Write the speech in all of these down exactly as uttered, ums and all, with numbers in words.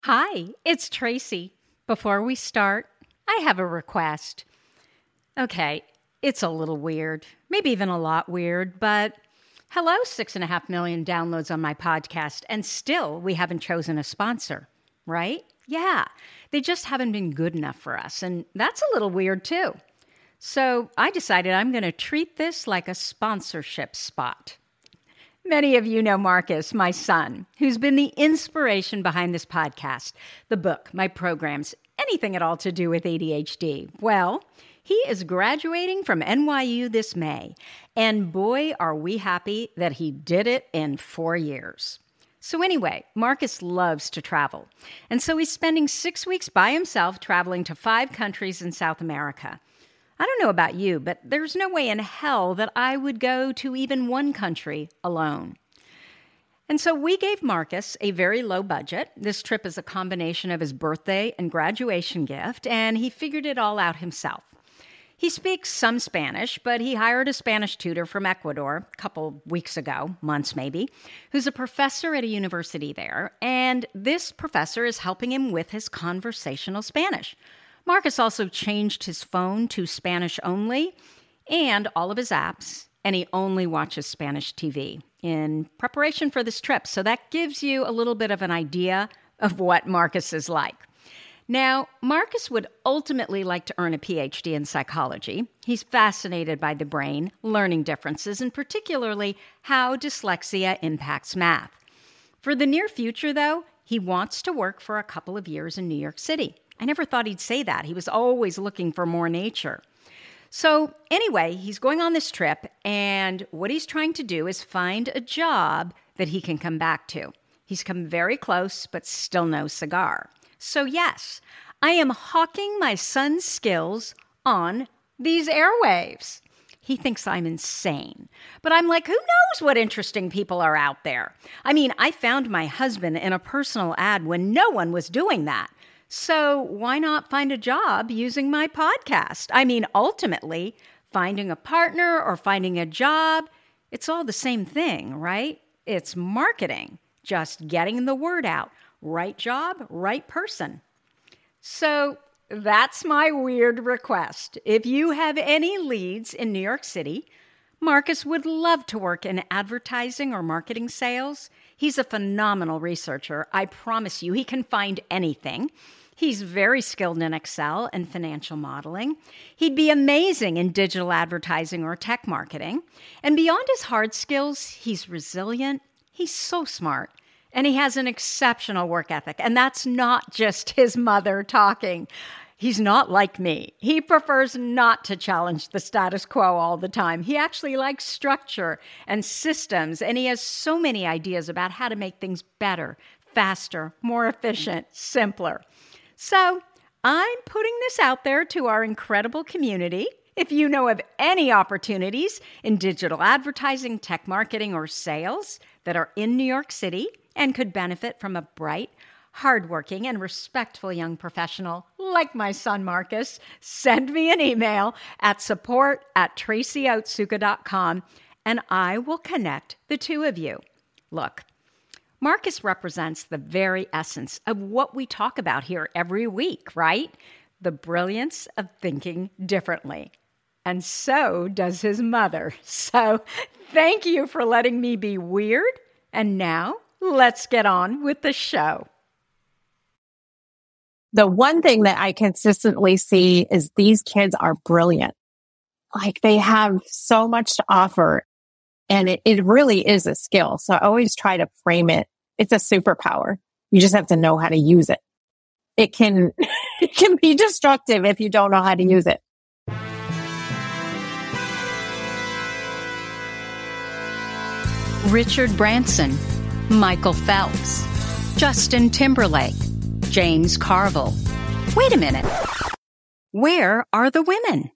Hi, it's Tracy. Before we start, I have a request. Okay, it's a little weird, maybe even a lot weird, but hello, six and a half million downloads on my podcast, and still we haven't chosen a sponsor, right? Yeah, they just haven't been good enough for us, and that's a little weird too. So I decided I'm going to treat this like a sponsorship spot. Many of you know Marcus, my son, who's been the inspiration behind this podcast, the book, my programs, anything at all to do with A D H D. Well, he is graduating from N Y U this May, and boy, are we happy that he did it in four years. So anyway, Marcus loves to travel, and so he's spending six weeks by himself traveling to five countries in South America. I don't know about you, but there's no way in hell that I would go to even one country alone. And so we gave Marcus a very low budget. This trip is a combination of his birthday and graduation gift, and he figured it all out himself. He speaks some Spanish, but he hired a Spanish tutor from Ecuador a couple weeks ago, months maybe, who's a professor at a university there, and this professor is helping him with his conversational Spanish. Marcus also changed his phone to Spanish only and all of his apps, and he only watches Spanish T V in preparation for this trip. So that gives you a little bit of an idea of what Marcus is like. Now, Marcus would ultimately like to earn a P H D in psychology. He's fascinated by the brain, learning differences, and particularly how dyslexia impacts math. For the near future, though, he wants to work for a couple of years in New York City. I never thought he'd say that. He was always looking for more nature. So anyway, he's going on this trip, and what he's trying to do is find a job that he can come back to. He's come very close, but still no cigar. So yes, I am hawking my son's skills on these airwaves. He thinks I'm insane. But I'm like, who knows what interesting people are out there? I mean, I found my husband in a personal ad when no one was doing that. So why not find a job using my podcast? I mean, ultimately, finding a partner or finding a job, it's all the same thing, right? It's marketing, just getting the word out. Right job, right person. So that's my weird request. If you have any leads in New York City, Marcus would love to work in advertising or marketing sales. He's a phenomenal researcher. I promise you, he can find anything. He's very skilled in Excel and financial modeling. He'd be amazing in digital advertising or tech marketing. And beyond his hard skills, he's resilient. He's so smart. And he has an exceptional work ethic. And that's not just his mother talking. He's not like me. He prefers not to challenge the status quo all the time. He actually likes structure and systems. And he has so many ideas about how to make things better, faster, more efficient, simpler. So I'm putting this out there to our incredible community. If you know of any opportunities in digital advertising, tech marketing, or sales that are in New York City and could benefit from a bright, hardworking, and respectful young professional like my son Marcus, send me an email at support at tracy otsuka dot com and I will connect the two of you. Look, Marcus represents the very essence of what we talk about here every week, right? The brilliance of thinking differently. And so does his mother. So thank you for letting me be weird. And now let's get on with the show. The one thing that I consistently see is these kids are brilliant. Like they have so much to offer. And it, it really is a skill. So I always try to frame it. It's a superpower. You just have to know how to use it. It can, it can be destructive if you don't know how to use it. Richard Branson, Michael Phelps, Justin Timberlake, James Carville. Wait a minute. Where are the women?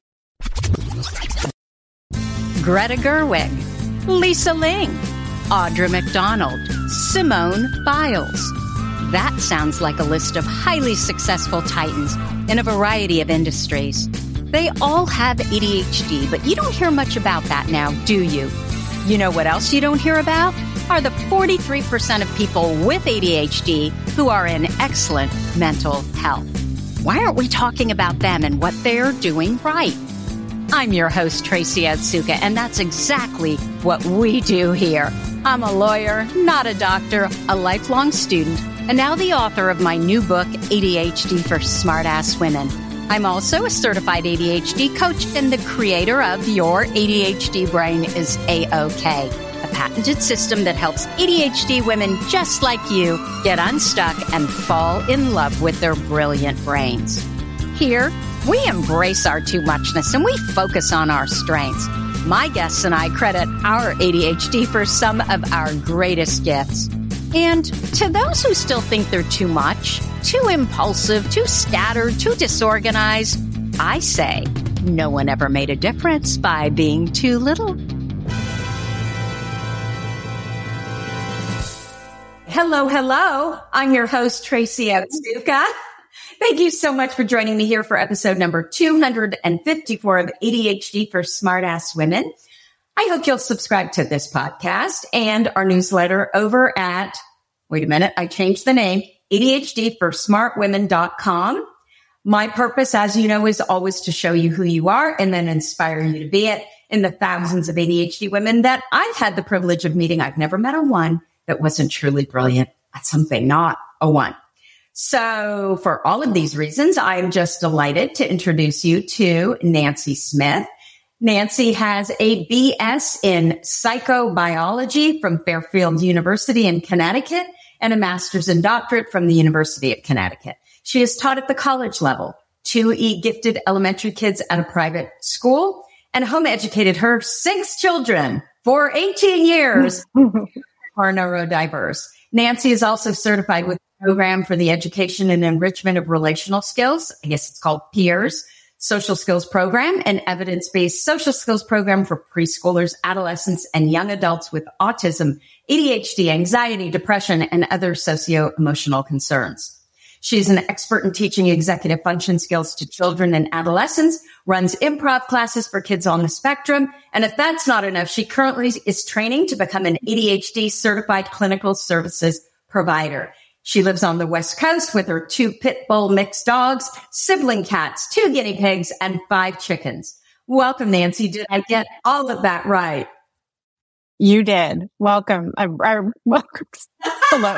Greta Gerwig, Lisa Ling, Audra McDonald, Simone Biles. That sounds like a list of highly successful titans in a variety of industries. They all have A D H D, but you don't hear much about that now, do you? You know what else you don't hear about? are the forty-three percent of people with A D H D who are in excellent mental health. Why aren't we talking about them and what they're doing right? I'm your host, Tracy Otsuka, and that's exactly what we do here. I'm a lawyer, not a doctor, a lifelong student, and now the author of my new book, A D H D for Smartass Women. I'm also a certified A D H D coach and the creator of Your A D H D Brain is A-OK, a patented system that helps A D H D women just like you get unstuck and fall in love with their brilliant brains. Here, we embrace our too muchness and we focus on our strengths. My guests and I credit our A D H D for some of our greatest gifts. And to those who still think they're too much, too impulsive, too scattered, too disorganized, I say, no one ever made a difference by being too little. Hello, hello. I'm your host, Tracy Otsuka. Thank you so much for joining me here for episode number two hundred fifty-four of A D H D for Smartass Women. I hope you'll subscribe to this podcast and our newsletter over at, wait a minute, I changed the name, A D H D for smart women dot com. My purpose, as you know, is always to show you who you are and then inspire you to be it. In the thousands of A D H D women that I've had the privilege of meeting, I've never met a one that wasn't truly brilliant at something, not a one. So for all of these reasons, I'm just delighted to introduce you to Nancy Smith. Nancy has a B S in psychobiology from Fairfield University in Connecticut and a master's and doctorate from the University of Connecticut. She has taught at the college level, two E-gifted elementary kids at a private school, and home educated her six children for eighteen years are neurodiverse. Nancy is also certified with a program for the education and enrichment of relational skills. I guess it's called PEERS, social skills program, and evidence-based social skills program for preschoolers, adolescents, and young adults with autism, A D H D, anxiety, depression, and other socio-emotional concerns. She's an expert in teaching executive function skills to children and adolescents, runs improv classes for kids on the spectrum, and if that's not enough, she currently is training to become an A D H D certified clinical services provider. She lives on the West Coast with her two pit bull mixed dogs, sibling cats, two guinea pigs, and five chickens. Welcome, Nancy. Did I get all of that right? You did. Welcome. I, I, welcome. Hello.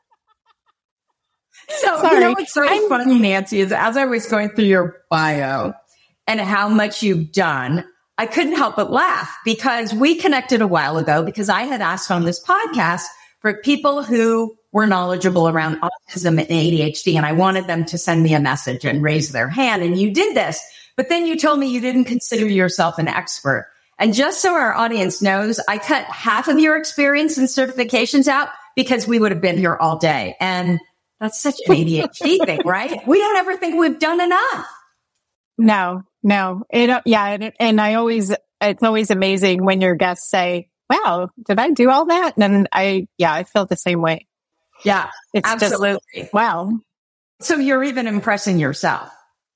So, Sorry. You know what's so I'm, funny, Nancy, is as I was going through your bio and how much you've done, I couldn't help but laugh because we connected a while ago because I had asked on this podcast for people who were knowledgeable around autism and A D H D, and I wanted them to send me a message and raise their hand, and you did this. But then you told me you didn't consider yourself an expert. And just so our audience knows, I cut half of your experience and certifications out because we would have been here all day. And that's such an A D H D thing, right? We don't ever think we've done enough. No, no. It, yeah. And, and I always, it's always amazing when your guests say, wow, did I do all that? And I, yeah, I feel the same way. Yeah, it's absolutely. Just, wow. So you're even impressing yourself.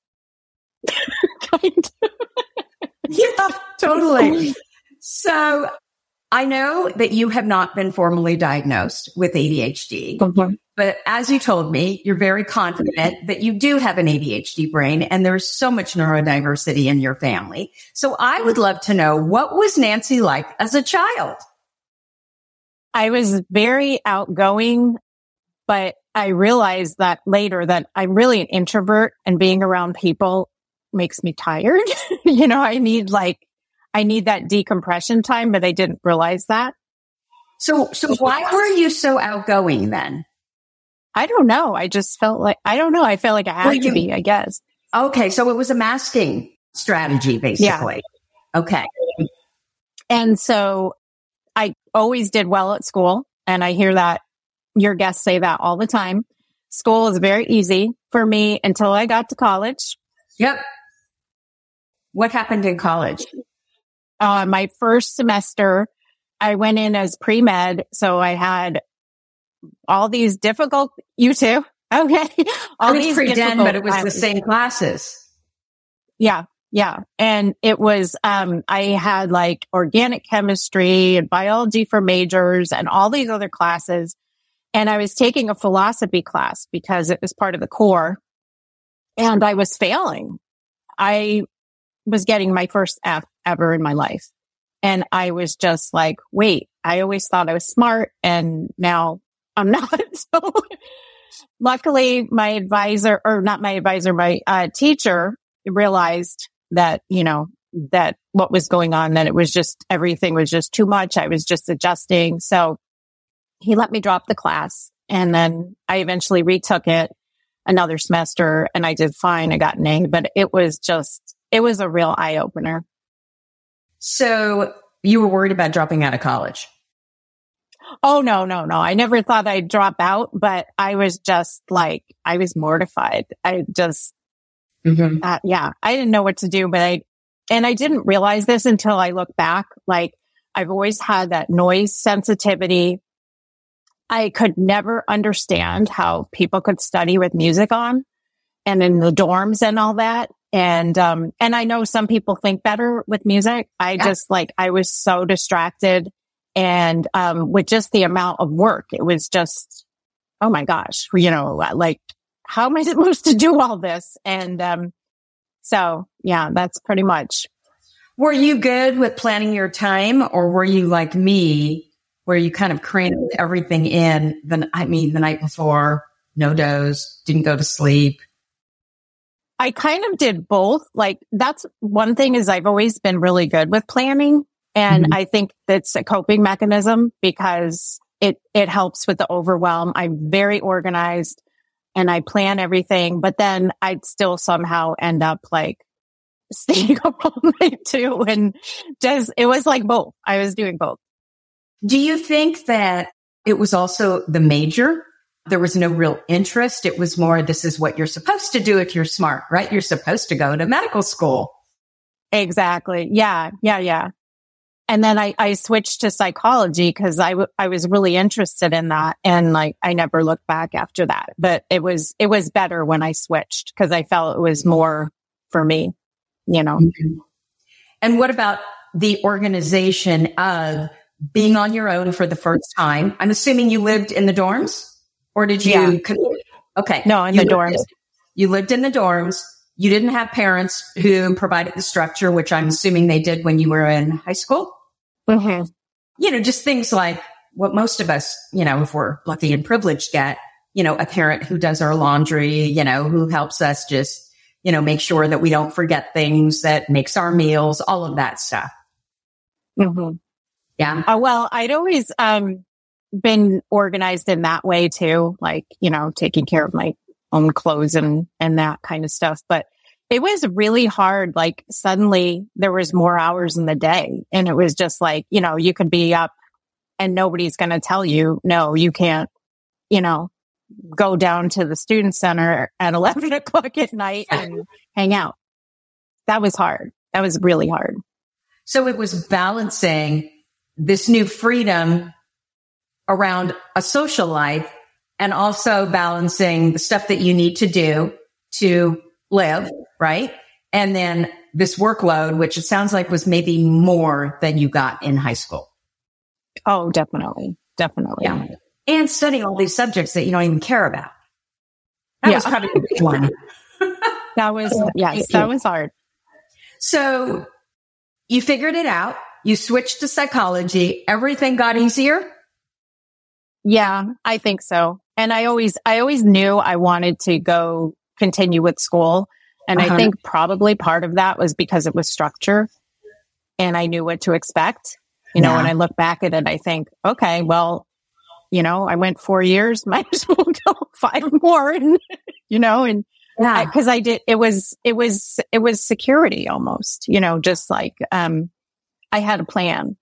Kind of. Yeah, totally. So I know that you have not been formally diagnosed with A D H D, mm-hmm. but as you told me, you're very confident that you do have an A D H D brain and there's so much neurodiversity in your family. So I would love to know, what was Nancy like as a child? I was very outgoing, but I realized that later that I'm really an introvert and being around people makes me tired. You know, I need like, I need that decompression time, but I didn't realize that. So, so why were you so outgoing then? I don't know. I just felt like, I don't know. I felt like I had well, you, to be, I guess. Okay. So it was a masking strategy, basically. Yeah. Okay. And so I always did well at school. And I hear that your guests say that all the time. School is very easy for me until I got to college. Yep. What happened in college? Uh, my first semester, I went in as pre-med. So I had all these difficult, you too. Okay. All I was these pre-den, but it was classes. The same classes. Yeah. Yeah. And it was, um, I had like organic chemistry and biology for majors and all these other classes. And I was taking a philosophy class because it was part of the core and I was failing. I was getting my first F ever in my life. And I was just like, wait, I always thought I was smart and now I'm not. So luckily my advisor, or not my advisor, my uh, teacher realized that, you know, that what was going on, that it was just, everything was just too much. I was just adjusting. So he let me drop the class and then I eventually retook it another semester and I did fine. I got an A, but it was just, it was a real eye opener. So you were worried about dropping out of college? Oh, no, no, no. I never thought I'd drop out, but I was just like, I was mortified. I just, mm-hmm. uh, yeah, I didn't know what to do, but I, and I didn't realize this until I look back. Like I've always had that noise sensitivity. I could never understand how people could study with music on and in the dorms and all that. And, um, and I know some people think better with music. I yeah. just like, I was so distracted and, um, with just the amount of work, it was just, oh my gosh, you know, like, how am I supposed to do all this? And, um, so yeah, that's pretty much. Were you good with planning your time or were you like me where you kind of crammed everything in the, I mean, the night before, no doze, didn't go to sleep? I kind of did both. Like that's one thing is I've always been really good with planning. And mm-hmm. I think that's a coping mechanism because it, it helps with the overwhelm. I'm very organized and I plan everything, but then I'd still somehow end up like staying up all night too. And just, it was like both. I was doing both. Do you think that it was also the major? There was no real interest. It was more, this is what you're supposed to do if you're smart, right? You're supposed to go to medical school. Exactly. Yeah. Yeah. Yeah. And then I, I switched to psychology because I, w- I was really interested in that. And like, I never looked back after that, but it was, it was better when I switched because I felt it was more for me, you know. Mm-hmm. And what about the organization of being on your own for the first time? I'm assuming you lived in the dorms? Or did you? Yeah. Okay. No, in you the dorms. Lived, you lived in the dorms. You didn't have parents who provided the structure, which I'm assuming they did when you were in high school. Mm-hmm. You know, just things like what most of us, you know, if we're lucky and privileged, get, you know, a parent who does our laundry, you know, who helps us just, you know, make sure that we don't forget things, that makes our meals, all of that stuff. Mm-hmm. Yeah. Uh, well, I'd always, um, been organized in that way too, like, you know, taking care of my own clothes and, and that kind of stuff. But it was really hard. Like suddenly there was more hours in the day and it was just like, you know, you could be up and nobody's going to tell you, no, you can't, you know, go down to the student center at eleven o'clock at night and hang out. That was hard. That was really hard. So it was balancing this new freedom around a social life and also balancing the stuff that you need to do to live, right? And then this workload, which it sounds like was maybe more than you got in high school. Oh, definitely. Definitely. Yeah. And studying all these subjects that you don't even care about. That yeah. was probably a big one. That was, yes, that was hard. So you figured it out. You switched to psychology. Everything got easier. Yeah, I think so. And I always, I always knew I wanted to go continue with school. And uh-huh. I think probably part of that was because it was structure and I knew what to expect. You know, yeah. When I look back at it, I think, okay, well, you know, I went four years, might as well go five more and, you know, and yeah, cause I did, it was, it was, it was security almost, you know, just like, um, I had a plan.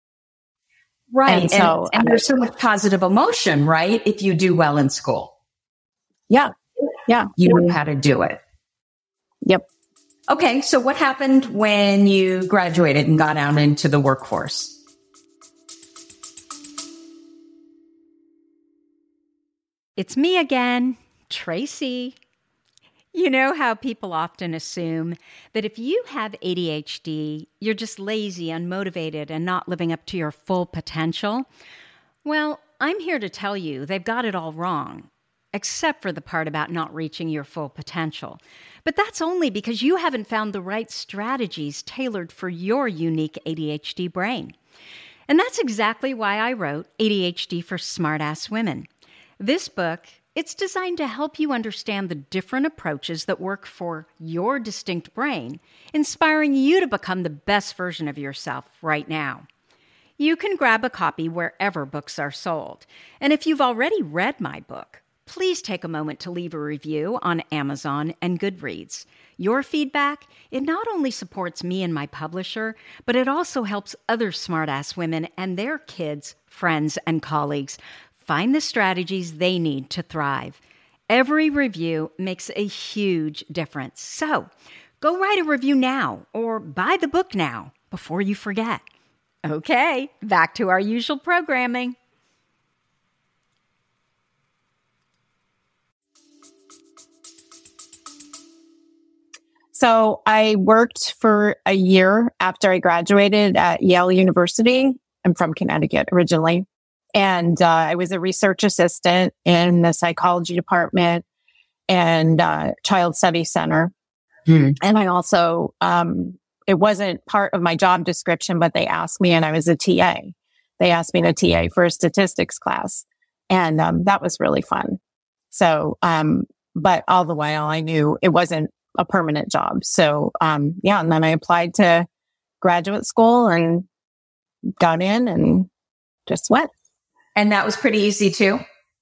Right. And so, and, and there's so much positive emotion, right? If you do well in school. Yeah. Yeah. You know how to do it. Yep. Okay. So what happened when you graduated and got out into the workforce? It's me again, Tracy. You know how people often assume that if you have A D H D, you're just lazy, unmotivated, and not living up to your full potential? Well, I'm here to tell you they've got it all wrong, except for the part about not reaching your full potential. But that's only because you haven't found the right strategies tailored for your unique A D H D brain. And that's exactly why I wrote A D H D for Smartass Women. This book, it's designed to help you understand the different approaches that work for your distinct brain, inspiring you to become the best version of yourself right now. You can grab a copy wherever books are sold. And if you've already read my book, please take a moment to leave a review on Amazon and Goodreads. Your feedback, it not only supports me and my publisher, but it also helps other smartass women and their kids, friends, and colleagues find the strategies they need to thrive. Every review makes a huge difference. So go write a review now or buy the book now before you forget. Okay, back to our usual programming. So I worked for a year after I graduated at Yale University. I'm from Connecticut originally. And uh, I was a research assistant in the psychology department and uh, child study center. Hmm. And I also, um, it wasn't part of my job description, but they asked me, and I was a T A. They asked me to T A for a statistics class. And um, that was really fun. So, um, but all the while I knew it wasn't a permanent job. So, um, yeah. And then I applied to graduate school and got in and just went. And that was pretty easy too?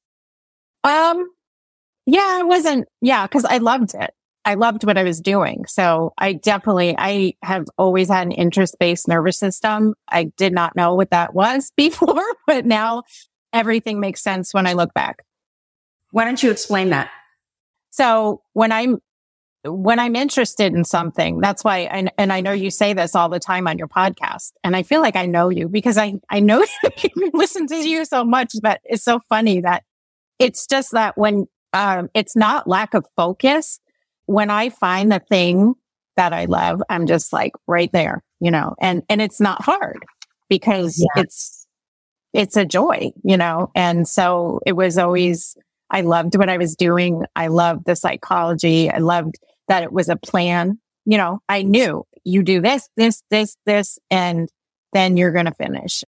Um, yeah, it wasn't, yeah, cause I loved it. I loved what I was doing. So I definitely, I have always had an interest-based nervous system. I did not know what that was before, but now everything makes sense when I look back. Why don't you explain that? So when I'm, when I'm interested in something, that's why, and, and I know you say this all the time on your podcast, and I feel like I know you because I, I know you listen to you so much, but it's so funny that it's just that when, um, it's not lack of focus. When I find the thing that I love, I'm just like right there, you know, and, and it's not hard because yeah. it's, it's a joy, you know, and so it was always, I loved what I was doing. I loved the psychology. I loved that it was a plan. You know, I knew you do this, this, this, this, and then you're going to finish.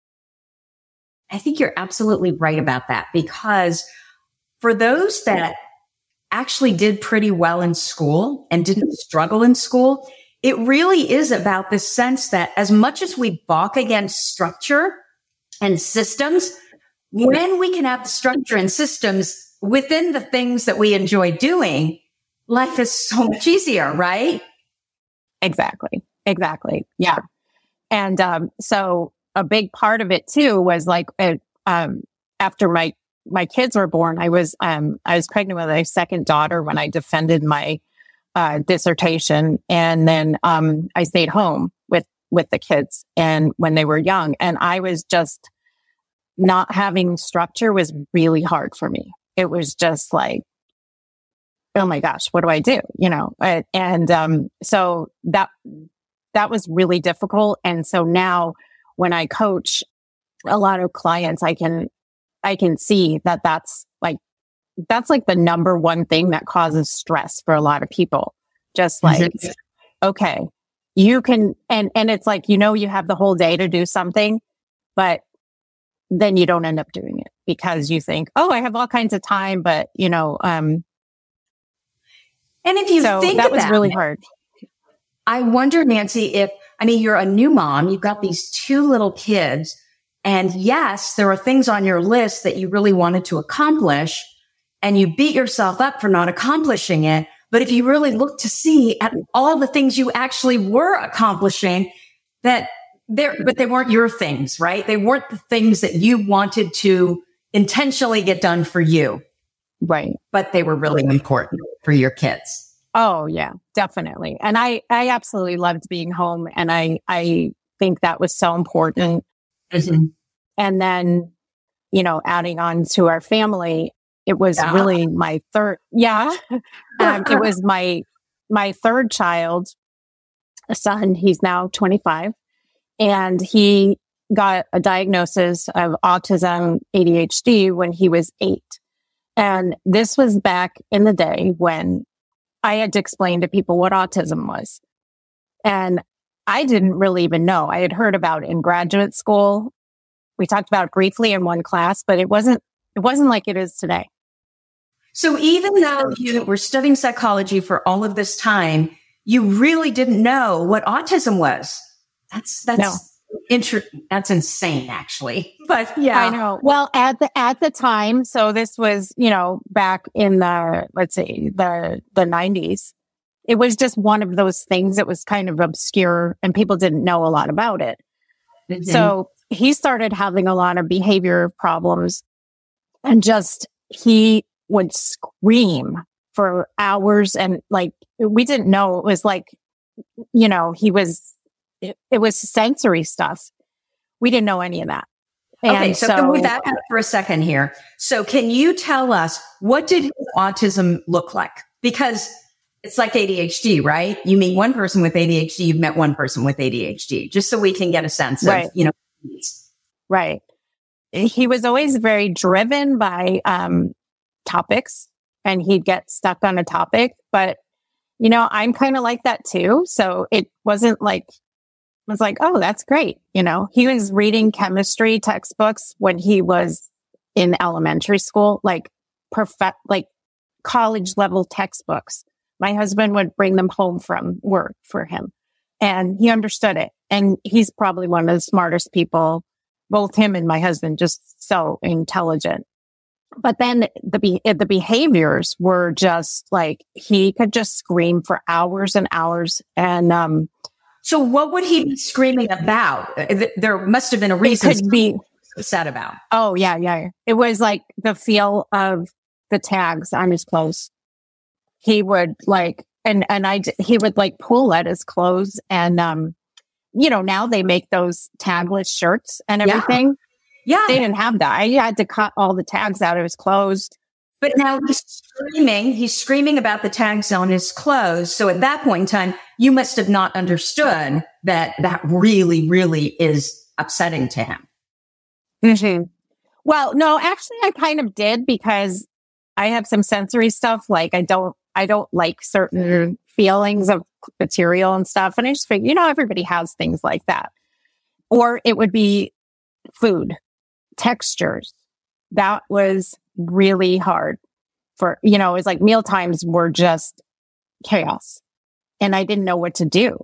I think you're absolutely right about that, because for those that actually did pretty well in school and didn't struggle in school, it really is about this sense that as much as we balk against structure and systems, when we can have the structure and systems within the things that we enjoy doing, life is so much easier, right? Exactly. Exactly. Yeah. And um, so a big part of it too was like, uh, um, after my, my kids were born, I was, um, I was pregnant with a second daughter when I defended my, uh, dissertation. And then, um, I stayed home with, with the kids and when they were young, and I was just not having structure was really hard for me. It was just like, oh my gosh, what do I do? You know, and, um, so that, that was really difficult. And so now when I coach a lot of clients, I can, I can see that that's like, that's like the number one thing that causes stress for a lot of people. Just like, okay, you can, and, and it's like, you know, you have the whole day to do something, but then you don't end up doing it because you think, oh, I have all kinds of time, but you know, um, and if you so think that about was really it, hard. I wonder, Nancy, if, I mean, you're a new mom, you've got these two little kids, and yes, there are things on your list that you really wanted to accomplish, and you beat yourself up for not accomplishing it. But if you really look to see at all the things you actually were accomplishing, that there, but they weren't your things, right? They weren't the things that you wanted to intentionally get done for you. Right. But they were really important for your kids. Oh yeah, definitely. And I, I absolutely loved being home. And I, I think that was so important. Mm-hmm. And then, you know, adding on to our family, it was Yeah. really my third, yeah. um, it was my, my third child, a son. He's now twenty-five, and he got a diagnosis of autism, A D H D when he was eight. And this was back in the day when I had to explain to people what autism was. And I didn't really even know. I had heard about it in graduate school. We talked about it briefly in one class, but it wasn't, it wasn't like it is today. So even though you were studying psychology for all of this time, you really didn't know what autism was. That's, that's, No. inter- that's insane, actually. But Yeah, I know. Well, at the, at the time, so this was, you know, back in the, let's say the, the nineties, it was just one of those things that was kind of obscure and people didn't know a lot about it. Mhm. So he started having a lot of behavior problems, and just, he would scream for hours, and like, we didn't know. It was like, you know, he was, it, it was sensory stuff. We didn't know any of that. And Okay, so, so can we back up for a second here? So can you tell us, what did his autism look like? Because it's like A D H D, right? You meet one person with A D H D, you've met one person with A D H D, just so we can get a sense Right. of, you know. Right. He was always very driven by um, topics, and he'd get stuck on a topic. But, you know, I'm kind of like that too. So it wasn't like, I was like, oh, that's great. You know, he was reading chemistry textbooks when he was in elementary school, like perfect, like college level textbooks. My husband would bring them home from work for him, and he understood it. And he's probably one of the smartest people, both him and my husband, just so intelligent. But then the be- the behaviors were just like, he could just scream for hours and hours. And um, So what would he be screaming about? Uh, There must have been a it reason could be, sad about. oh yeah, yeah. It was like the feel of the tags on his clothes. He would like, and, and I, he would like pull at his clothes, and, um, you know, now they make those tagless shirts and Yeah. everything. Yeah. They didn't have that. I had to cut all the tags out of his clothes. But now he's screaming, he's screaming about the tags on his clothes. So at that point in time, you must have not understood that that really, really is upsetting to him. Mm-hmm. Well, no, actually I kind of did, because I have some sensory stuff. Like I don't, I don't like certain feelings of material and stuff. And I just figured, you know, everybody has things like that. Or it would be food, textures. That was really hard for, you know, it was like meal times were just chaos, and I didn't know what to do.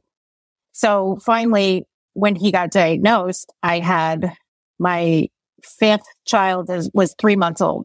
So finally, when he got diagnosed, I had my fifth child is, was three months old.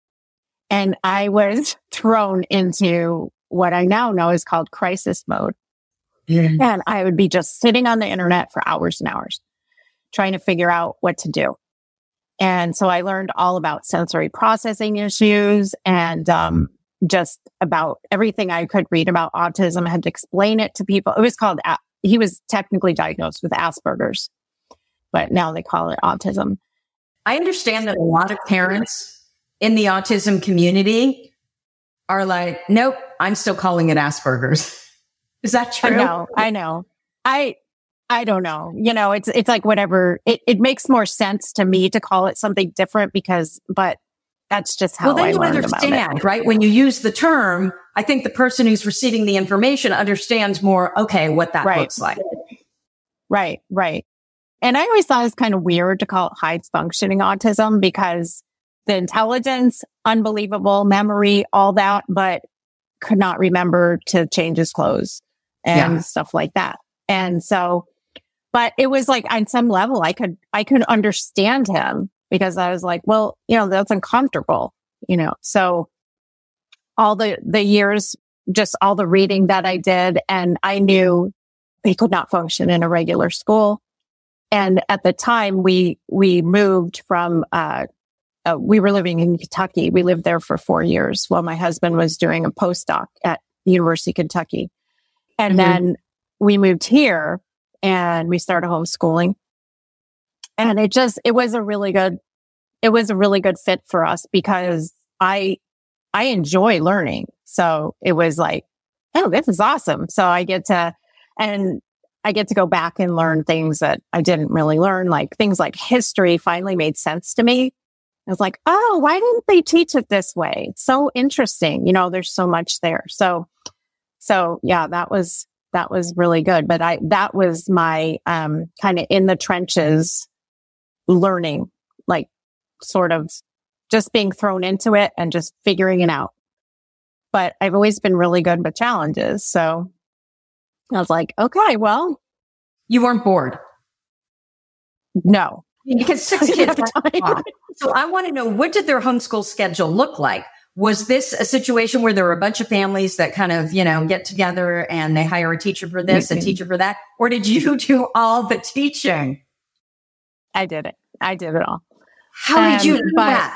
And I was thrown into what I now know is called crisis mode. Yeah. And I would be just sitting on the internet for hours and hours trying to figure out what to do. And so I learned all about sensory processing issues, and um, just about everything I could read about autism. I had to explain it to people. It was called, he was technically diagnosed with Asperger's, but now they call it autism. I understand that a lot of parents in the autism community are like, nope, I'm still calling it Asperger's. Is that true? I know. I know. I, I don't know. You know, it's, it's like whatever. It, it makes more sense to me to call it something different, because, but that's just how Well, then I you learned about understand, it. right? When you use the term, I think the person who's receiving the information understands more, okay, what that Right. looks like. Right. Right. And I always thought it was kind of weird to call it high functioning autism, because the intelligence, unbelievable, memory, all that, but could not remember to change his clothes and Yeah. stuff like that. And so, but it was like on some level, I could, I could understand him, because I was like, well, you know, that's uncomfortable, you know? So all the, the years, just all the reading that I did, and I knew he could not function in a regular school. And at the time we, we moved from, uh, uh, we were living in Kentucky. We lived there for four years while my husband was doing a postdoc at University of Kentucky. And Mhm. then we moved here and we started homeschooling. And it just, it was a really good, it was a really good fit for us, because I, I enjoy learning. So it was like, oh, this is awesome. So I get to, and I get to go back and learn things that I didn't really learn, like things like history finally made sense to me. I was like, oh, why didn't they teach it this way? It's so interesting. You know, there's so much there. So, so yeah, that was, that was really good. But I, that was my, um, kind of in the trenches learning, like sort of just being thrown into it and just figuring it out. But I've always been really good with challenges. So I was like, okay, well. You weren't bored? No. Because six kids are hard. So I want to know, what did their homeschool schedule look like? Was this a situation where there were a bunch of families that kind of, you know, get together and they hire a teacher for this, mm-hmm. a teacher for that? Or did you do all the teaching? I did it. I did it all. How um, did you do that?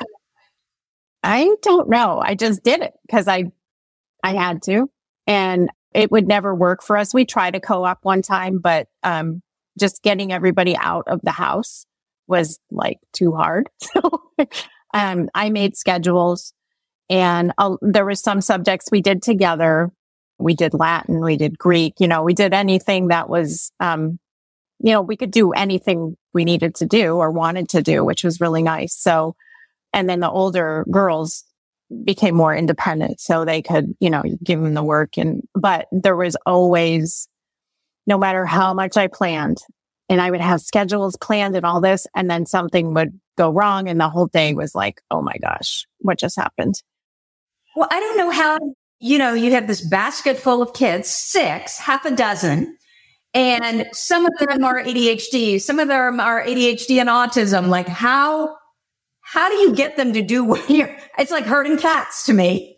I don't know. I just did it because I, I had to, and it would never work for us. We tried a co-op one time, but, um, just getting everybody out of the house was like too hard. So, um, I made schedules, and uh, there were some subjects we did together. We did Latin, we did Greek, you know, we did anything that was, um, you know, we could do anything we needed to do or wanted to do, which was really nice. So, and then the older girls became more independent, so they could, you know, give them the work. And, but there was always, no matter how much I planned, and I would have schedules planned and all this, and then something would go wrong. And the whole day was like, oh my gosh, what just happened? Well, I don't know how, you know, you have this basket full of kids, six, half a dozen, and some of them are A D H D. Some of them are A D H D and autism. Like how, how do you get them to do what you're, it's like herding cats to me.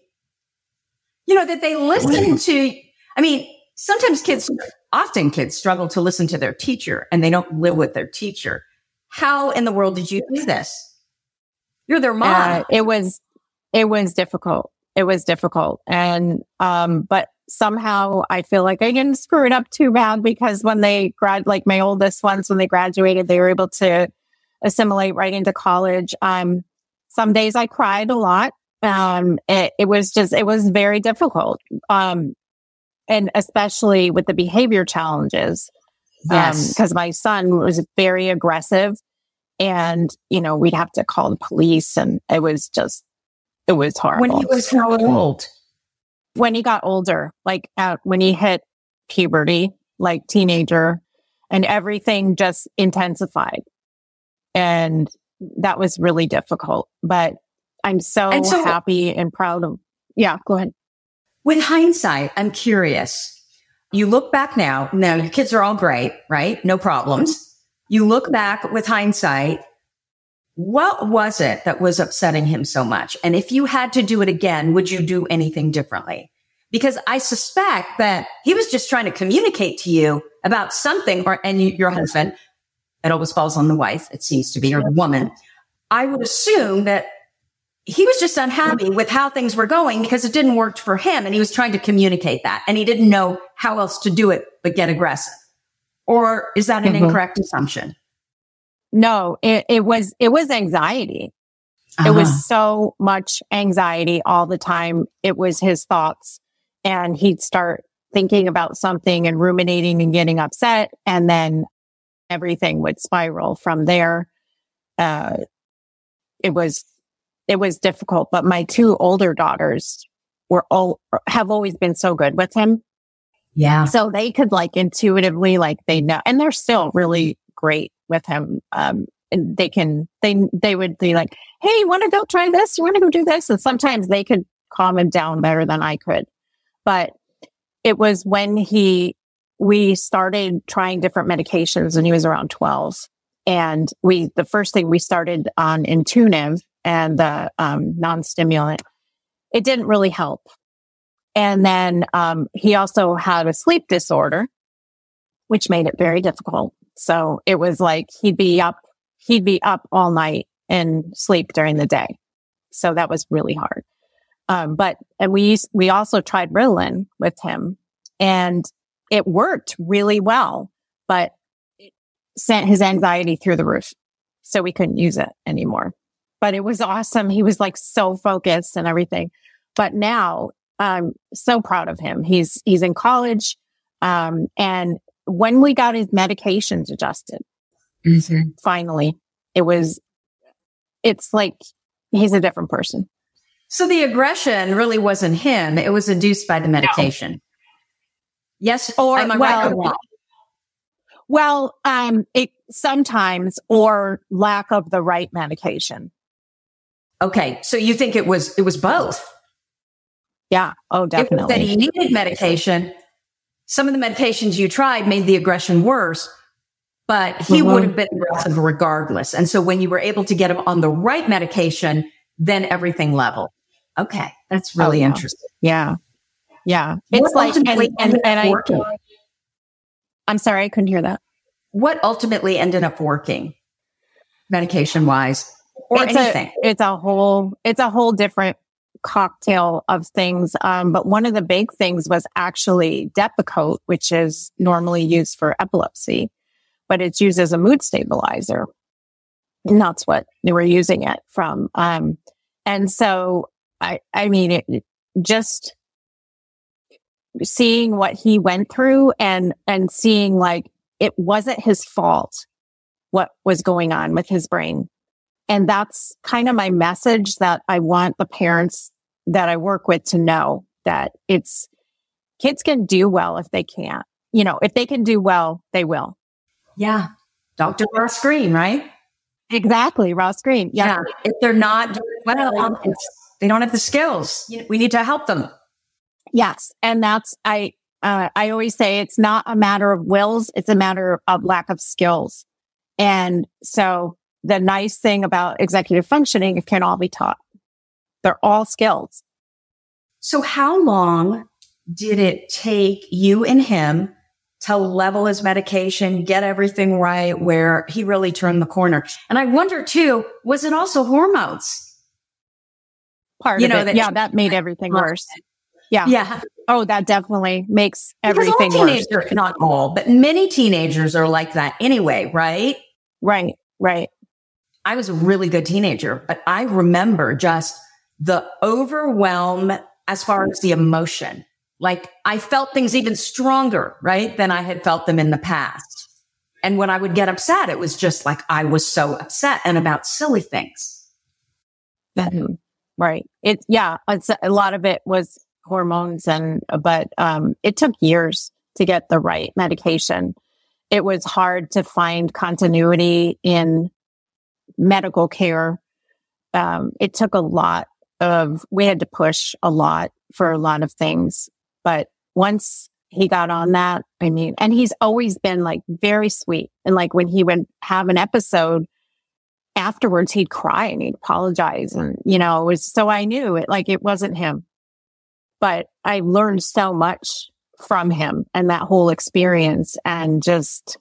You know, that they listen to, I mean, sometimes kids, often kids struggle to listen to their teacher and they don't live with their teacher. How in the world did you do this? You're their mom. Uh, it was, it was difficult. It was difficult. And, um, but somehow I feel like I didn't screw it up too bad, because when they grad, like my oldest ones, when they graduated, they were able to assimilate right into college. Um, some days I cried a lot. Um, it, it was just, it was very difficult. Um, and especially with the behavior challenges. Yes. Um, cause my son was very aggressive, and, you know, we'd have to call the police, and it was just, it was horrible. When he was how old? When he got older, like uh, when he hit puberty, like teenager, and everything just intensified. And that was really difficult, but I'm so, and so happy and proud of, yeah, go ahead. With hindsight, I'm curious. You look back now, now your kids are all great, right? No problems. You look back with hindsight. What was it that was upsetting him so much? And if you had to do it again, would you do anything differently? Because I suspect that he was just trying to communicate to you about something, or, and you, your husband, it always falls on the wife, it seems to be, or the woman. I would assume that he was just unhappy with how things were going because it didn't work for him. And he was trying to communicate that, and he didn't know how else to do it, but get aggressive. Or is that an mm-hmm. incorrect assumption? No, it, it was, it was anxiety. Uh-huh. It was so much anxiety all the time. It was his thoughts, and he'd start thinking about something and ruminating and getting upset. And then everything would spiral from there. Uh, it was, it was difficult, but my two older daughters were all, have always been so good with him. Yeah. So they could like intuitively, like they know, and they're still really great with him. Um, and they can, they, they would be like, hey, you want to go try this? You want to go do this? And sometimes they could calm him down better than I could. But it was when he, we started trying different medications, and he was around twelve. And we, the first thing we started on Intuniv and the, um, non-stimulant, it didn't really help. And then, um, he also had a sleep disorder, which made it very difficult. So it was like, he'd be up, he'd be up all night and sleep during the day. So that was really hard. Um, but, and we, we also tried Ritalin with him, and it worked really well, but it sent his anxiety through the roof. So we couldn't use it anymore. but it was awesome. He was like so focused and everything. But now I'm so proud of him. He's, he's in college. Um, and when we got his medications adjusted, mm-hmm. finally, it was, it's like he's a different person. So the aggression really wasn't him. It was induced by the medication. No. Yes. Or am I well, right or wrong? Well, um, it sometimes or lack of the right medication. Okay. So you think it was, it was both? Yeah. Oh, definitely. It was that he needed medication. Some of the medications you tried made the aggression worse, but he mm-hmm. would have been aggressive regardless. And so when you were able to get him on the right medication, then everything leveled. Okay. That's really oh, yeah. interesting. Yeah. Yeah. It's what like, and, and, and I, working? I'm sorry, I couldn't hear that. What ultimately ended up working medication wise or it's anything? A, it's a whole, it's a whole different cocktail of things. Um, but one of the big things was actually Depakote, which is normally used for epilepsy, but it's used as a mood stabilizer. And that's what they were using it from. Um, and so I, I mean, it, it just seeing what he went through and, and seeing like it wasn't his fault what was going on with his brain. And that's kind of my message that I want the parents that I work with to know that it's kids can do well if they can't. You know, if they can do well, they will. Yeah. Doctor Ross Greene, right? Exactly. Ross Greene. Yeah. yeah. If they're not doing well, it's, they don't have the skills. We need to help them. Yes. And that's, I, uh, I always say it's not a matter of wills. It's a matter of lack of skills. And so the nice thing about executive functioning, it can all be taught. They're all skills. So how long did it take you and him to level his medication, get everything right where he really turned the corner? And I wonder too, was it also hormones? Part you of know, it. That yeah, that made everything worse. Yeah. Yeah. Oh, that definitely makes everything because all teenagers, worse. Not all, but many teenagers are like that anyway, right? Right. Right. I was a really good teenager, but I remember just the overwhelm as far as the emotion. Like I felt things even stronger, right, than I had felt them in the past. And when I would get upset, it was just like I was so upset and about silly things. Mm-hmm. Right. It, yeah, it's, a lot of it was hormones and, but, um, it took years to get the right medication. It was hard to find continuity in medical care. Um, it took a lot of, we had to push a lot for a lot of things. But once he got on that, I mean, and he's always been like very sweet. And like when he would have an episode afterwards, he'd cry and he'd apologize. And, you know, it was, so I knew it, like it wasn't him, but I learned so much from him and that whole experience. And just,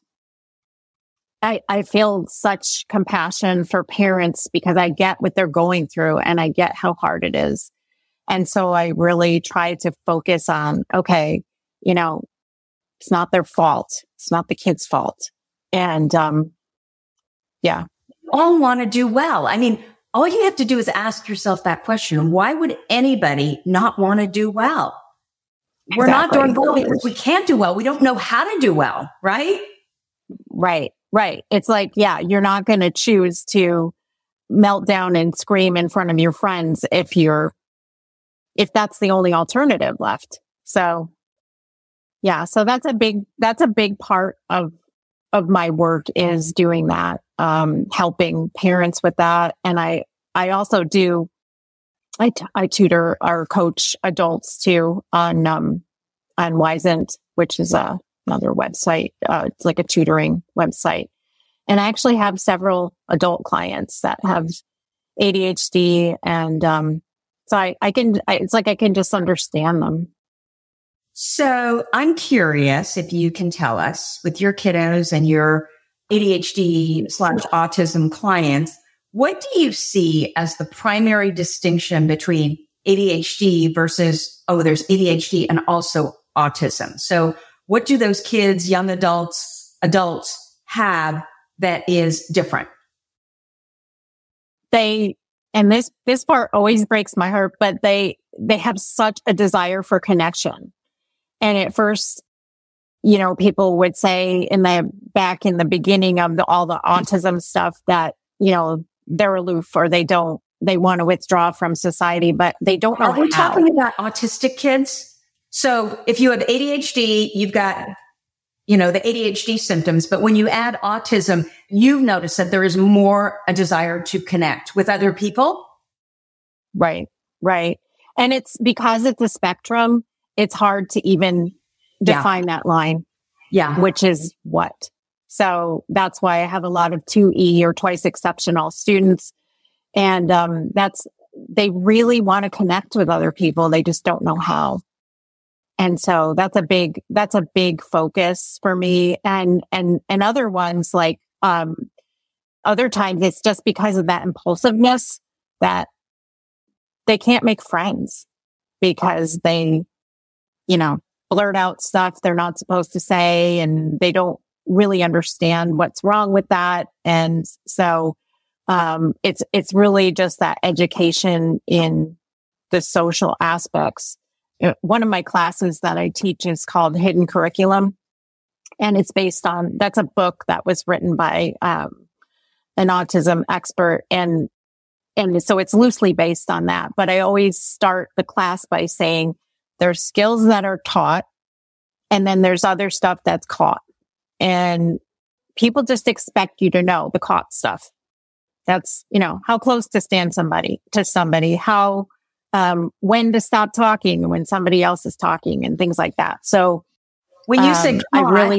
I, I feel such compassion for parents because I get what they're going through and I get how hard it is. And so I really try to focus on, okay, you know, it's not their fault. It's not the kid's fault. And, um, yeah. All want to do well. I mean, all you have to do is ask yourself that question. Why would anybody not want to do well? Exactly. We're not doing well because we can't do well. We don't know how to do well, right? Right, right. It's like, yeah, you're not going to choose to melt down and scream in front of your friends if you're, if that's the only alternative left. So, yeah, so that's a big, that's a big part of, of my work is doing that, um, helping parents with that. And I, I also do, I, t- I tutor or coach adults too on, um, on Wisent, which is a, another website. Uh, it's like a tutoring website. And I actually have several adult clients that have A D H D. And, um, so I, I can, I, it's like I can just understand them. So I'm curious if you can tell us with your kiddos and your A D H D slash autism clients, what do you see as the primary distinction between A D H D versus, oh, there's A D H D and also autism? So what do those kids, young adults, adults have that is different? They, and this, this part always breaks my heart, but they, they have such a desire for connection. And at first, you know, people would say in the, back in the beginning of the, all the autism stuff that, you know, they're aloof or they don't, they want to withdraw from society, but they don't know Are we how. talking about autistic kids? So if you have A D H D, you've got, you know, the A D H D symptoms, but when you add autism, you've noticed that there is more a desire to connect with other people. Right, right. And it's because it's a spectrum, it's hard to even define yeah. that line. Yeah. Which is what? So that's why I have a lot of two E or twice exceptional students. And um, that's, they really want to connect with other people. They just don't know how. And so that's a big, that's a big focus for me. And, and, and other ones like, um, other times it's just because of that impulsiveness that they can't make friends because they, you know, blurt out stuff they're not supposed to say and they don't really understand what's wrong with that. And so, um, it's, it's really just that education in the social aspects. One of my classes that I teach is called Hidden Curriculum. And it's based on, that's a book that was written by, um, an autism expert. And, and so it's loosely based on that. But I always start the class by saying there's skills that are taught and then there's other stuff that's caught. And people just expect you to know the caught stuff. That's, you know, how close to stand somebody to somebody, how, um, when to stop talking when somebody else is talking and things like that. So when you um, say caught, I really,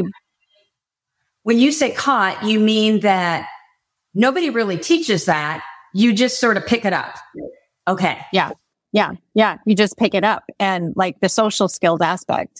when you say caught, you mean that nobody really teaches that. You just sort of pick it up. Okay. Yeah. Yeah. Yeah. You just pick it up and like the social skills aspect.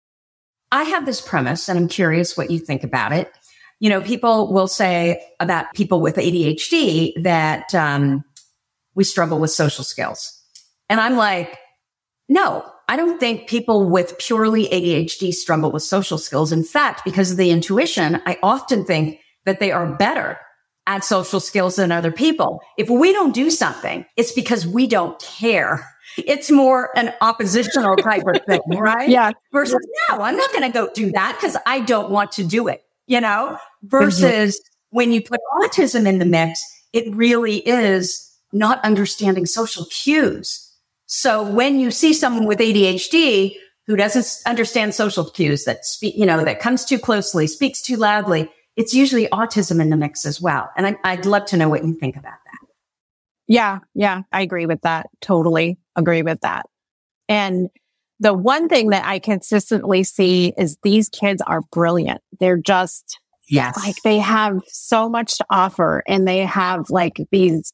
I have this premise and I'm curious what you think about it. You know, people will say about people with A D H D that um, we struggle with social skills. And I'm like, no, I don't think people with purely A D H D struggle with social skills. In fact, because of the intuition, I often think that they are better at social skills than other people. If we don't do something, it's because we don't care. It's more an oppositional type of thing, right? Yeah. Versus, no, I'm not going to go do that because I don't want to do it, you know? Versus mm-hmm. when you put autism in the mix, it really is not understanding social cues. So when you see someone with A D H D who doesn't understand social cues, that speak, you know, that comes too closely, speaks too loudly, it's usually autism in the mix as well. And I, I'd love to know what you think about that. Yeah. Yeah. I agree with that. Totally agree with that. And the one thing that I consistently see is these kids are brilliant. They're just yes. like, they have so much to offer and they have like these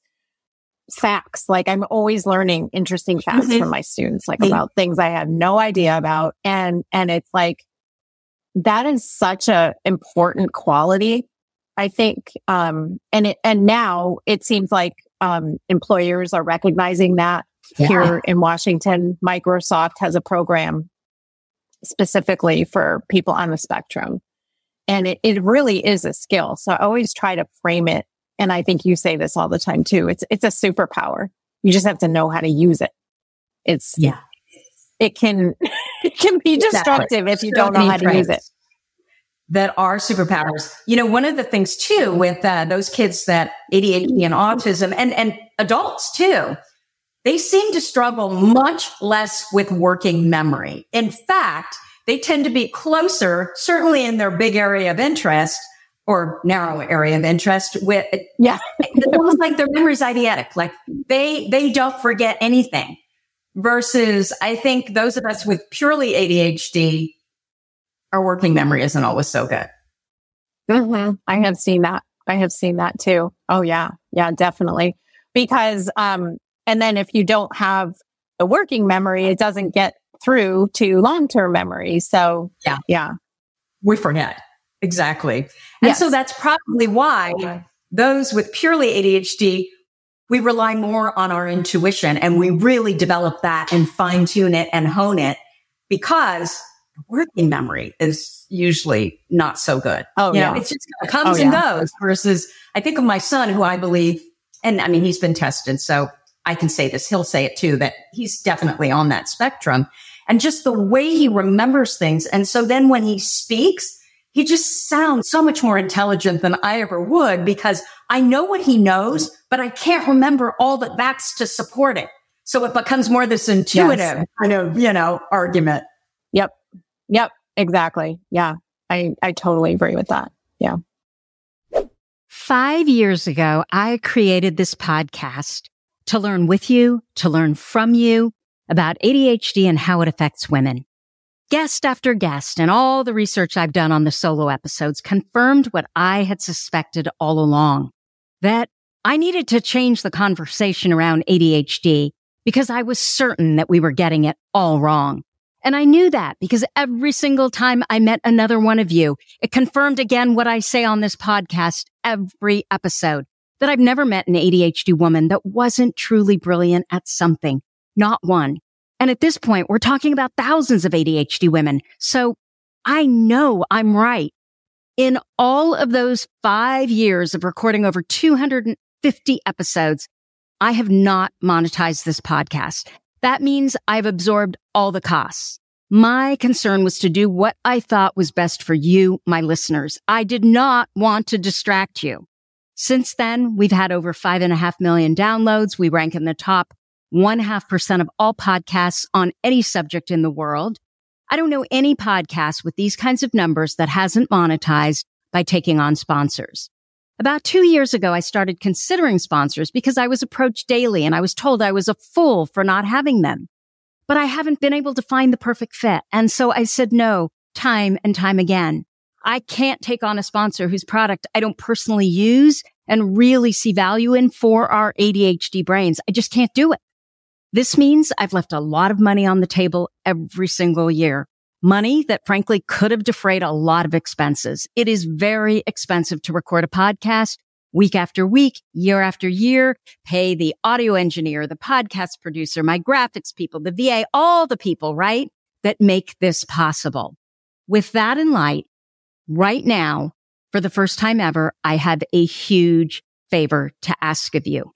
facts. Like I'm always learning interesting facts mm-hmm. from my students, like mm-hmm. about things I had no idea about. And, and it's like, that is such a important quality, I think. Um, and it, and now it seems like, um, employers are recognizing that yeah. here in Washington. Microsoft has a program specifically for people on the spectrum. And it, it really is a skill. So I always try to frame it. And I think you say this all the time too. It's, it's a superpower. You just have to know how to use it. It's, yeah, it can, it can be destructive exactly. if you so don't know how to use it. That are superpowers. You know, one of the things too with uh, those kids that A D H D and autism and, and adults too, they seem to struggle much less with working memory. In fact, they tend to be closer, certainly in their big area of interest or narrow area of interest with, yeah, it's almost like their memory's eidetic. Like they, they don't forget anything versus I think those of us with purely A D H D, our working memory isn't always so good. Mm-hmm. I have seen that. I have seen that too. Oh yeah. Yeah, definitely. Because, um, and then if you don't have the working memory, it doesn't get through to long-term memory. So yeah, yeah, we forget. Exactly. And yes. so that's probably why those with purely A D H D, we rely more on our intuition and we really develop that and fine tune it and hone it because working memory is usually not so good. Oh, you yeah. know, it's just kind of comes oh, and yeah. goes versus I think of my son, who I believe and I mean, he's been tested, so I can say this. He'll say it too, that he's definitely on that spectrum. And just the way he remembers things. And so then when he speaks, he just sounds so much more intelligent than I ever would, because I know what he knows, but I can't remember all the facts to support it. So it becomes more this intuitive yes. kind of, you know, argument. Yep. Yep. Exactly. Yeah. I, I totally agree with that. Yeah. Five years ago, I created this podcast to learn with you, to learn from you about A D H D and how it affects women. Guest after guest and all the research I've done on the solo episodes confirmed what I had suspected all along, that I needed to change the conversation around A D H D because I was certain that we were getting it all wrong. And I knew that because every single time I met another one of you, it confirmed again what I say on this podcast every episode, that I've never met an A D H D woman that wasn't truly brilliant at something. Not one. And at this point, we're talking about thousands of A D H D women. So I know I'm right. In all of those five years of recording over two hundred fifty episodes, I have not monetized this podcast. That means I've absorbed all the costs. My concern was to do what I thought was best for you, my listeners. I did not want to distract you. Since then, we've had over five and a half million downloads. We rank in the top one half percent of all podcasts on any subject in the world. I don't know any podcast with these kinds of numbers that hasn't monetized by taking on sponsors. About two years ago, I started considering sponsors because I was approached daily and I was told I was a fool for not having them. But I haven't been able to find the perfect fit. And so I said no, time and time again. I can't take on a sponsor whose product I don't personally use and really see value in for our A D H D brains. I just can't do it. This means I've left a lot of money on the table every single year. Money that frankly could have defrayed a lot of expenses. It is very expensive to record a podcast week after week, year after year, pay the audio engineer, the podcast producer, my graphics people, the V A, all the people, right, that make this possible. With that in light, right now, for the first time ever, I have a huge favor to ask of you.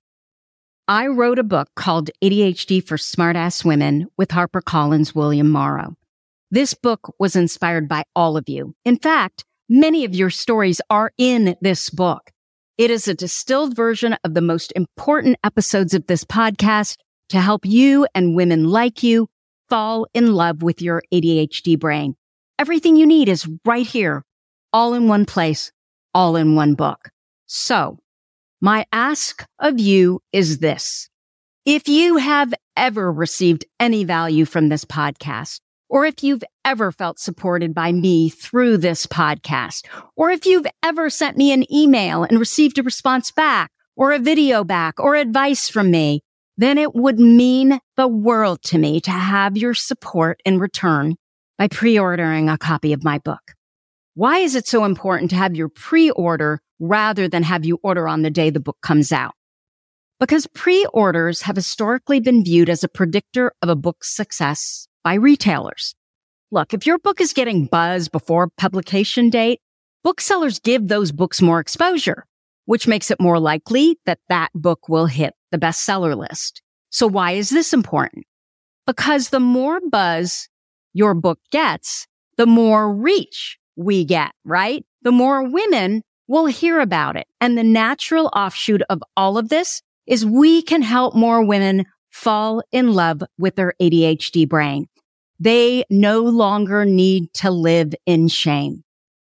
I wrote a book called A D H D for Smartass Women with HarperCollins William Morrow. This book was inspired by all of you. In fact, many of your stories are in this book. It is a distilled version of the most important episodes of this podcast to help you and women like you fall in love with your A D H D brain. Everything you need is right here, all in one place, all in one book. So, my ask of you is this. If you have ever received any value from this podcast, or if you've ever felt supported by me through this podcast, or if you've ever sent me an email and received a response back, or a video back, or advice from me, then it would mean the world to me to have your support in return by pre-ordering a copy of my book. Why is it so important to have your pre-order rather than have you order on the day the book comes out? Because pre-orders have historically been viewed as a predictor of a book's success by retailers. Look, if your book is getting buzz before publication date, booksellers give those books more exposure, which makes it more likely that that book will hit the bestseller list. So why is this important? Because the more buzz your book gets, the more reach we get, right? The more women will hear about it. And the natural offshoot of all of this is we can help more women fall in love with their A D H D brain. They no longer need to live in shame.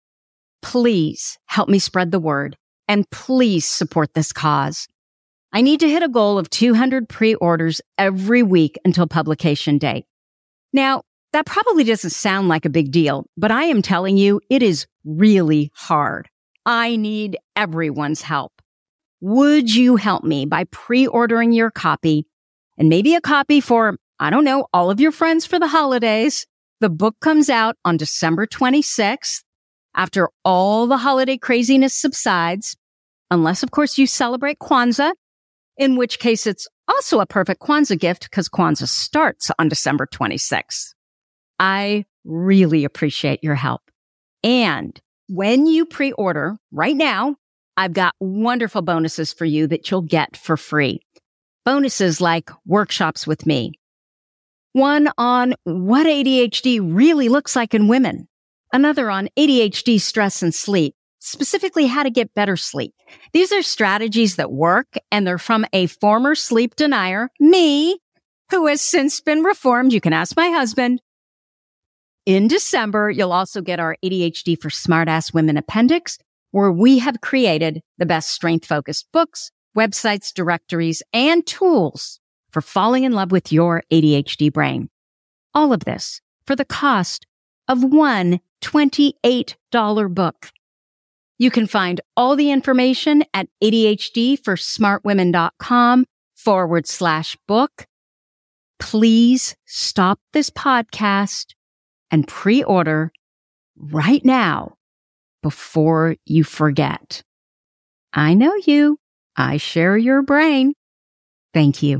Please help me spread the word and please support this cause. I need to hit a goal of two hundred pre-orders every week until publication date. Now, that probably doesn't sound like a big deal, but I am telling you, it is really hard. I need everyone's help. Would you help me by pre-ordering your copy and maybe a copy for, I don't know, all of your friends for the holidays? The book comes out on December twenty-sixth after all the holiday craziness subsides, unless, of course, you celebrate Kwanzaa, in which case it's also a perfect Kwanzaa gift because Kwanzaa starts on December twenty-sixth. I really appreciate your help. And when you pre-order right now, I've got wonderful bonuses for you that you'll get for free. Bonuses like workshops with me. One on what A D H D really looks like in women. Another on A D H D stress and sleep, specifically how to get better sleep. These are strategies that work, and they're from a former sleep denier, me, who has since been reformed. You can ask my husband. In December, you'll also get our A D H D for Smartass Women appendix, where we have created the best strength-focused books, websites, directories, and tools for falling in love with your A D H D brain. All of this for the cost of one twenty-eight dollars book. You can find all the information at ADHDforsmartwomen.com forward slash book. Please stop this podcast and pre-order right now before you forget. I know you. I share your brain. Thank you.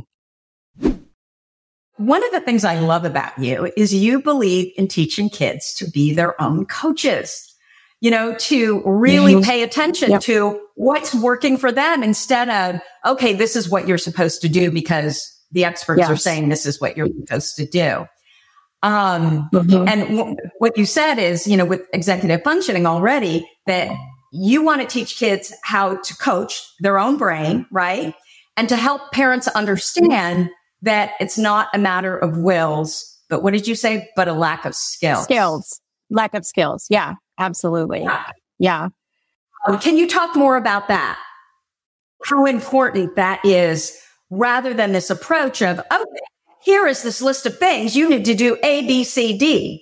One of the things I love about you is you believe in teaching kids to be their own coaches, you know, to really mm-hmm. pay attention yep. to what's working for them instead of, okay, this is what you're supposed to do because the experts yes. are saying this is what you're supposed to do. Um, mm-hmm. And w- what you said is, you know, with executive functioning already, that you want to teach kids how to coach their own brain, right? And to help parents understand that it's not a matter of wills, but what did you say? But a lack of skills. Skills. Lack of skills. Yeah, absolutely. Yeah. yeah. Um, can you talk more about that? How important that is rather than this approach of, oh, here is this list of things you need to do A, B, C, D.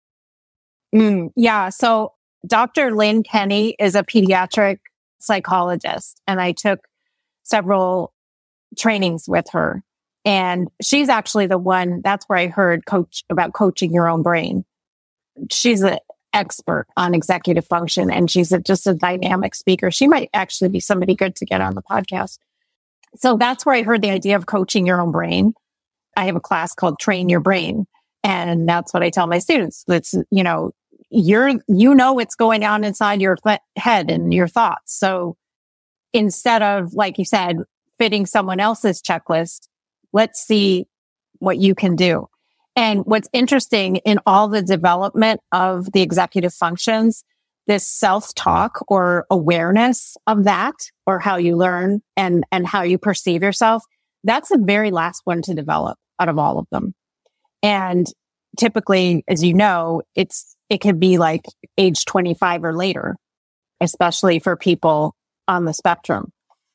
Mm, yeah. So Doctor Lynn Kenny is a pediatric psychologist, and I took several trainings with her. And she's actually the one, that's where I heard coach about coaching your own brain. She's an expert on executive function, and she's a, just a dynamic speaker. She might actually be somebody good to get on the podcast. So that's where I heard the idea of coaching your own brain. I have a class called Train Your Brain. And that's what I tell my students. It's, you know, you're, you know, what's going on inside your th- head and your thoughts. So instead of, like you said, fitting someone else's checklist, let's see what you can do. And what's interesting in all the development of the executive functions, this self-talk or awareness of that, or how you learn and, and how you perceive yourself, that's the very last one to develop out of all of them. And typically, as you know, it's, it can be like age twenty-five or later, especially for people on the spectrum.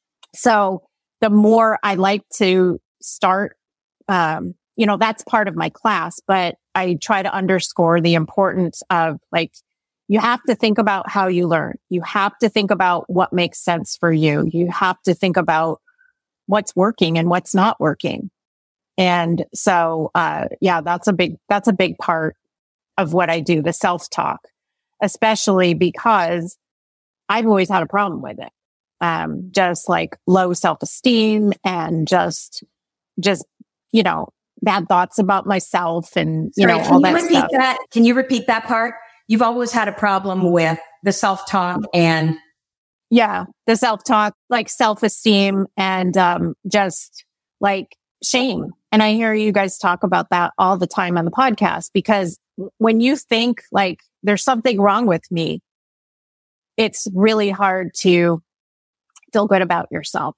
So the more I like to start, um, you know, that's part of my class, but I try to underscore the importance of, like, you have to think about how you learn. You have to think about what makes sense for you. You have to think about what's working and what's not working. And so, uh, yeah, that's a big, that's a big part of what I do, the self-talk, especially because I've always had a problem with it. Um, just like low self-esteem and just, just, you know, bad thoughts about myself and, you Sorry, know, all that repeat stuff. That? Can you repeat that part? You've always had a problem with the self-talk and. Yeah, the self-talk, like self-esteem and, um, just like shame. And I hear you guys talk about that all the time on the podcast, because when you think like there's something wrong with me, it's really hard to feel good about yourself.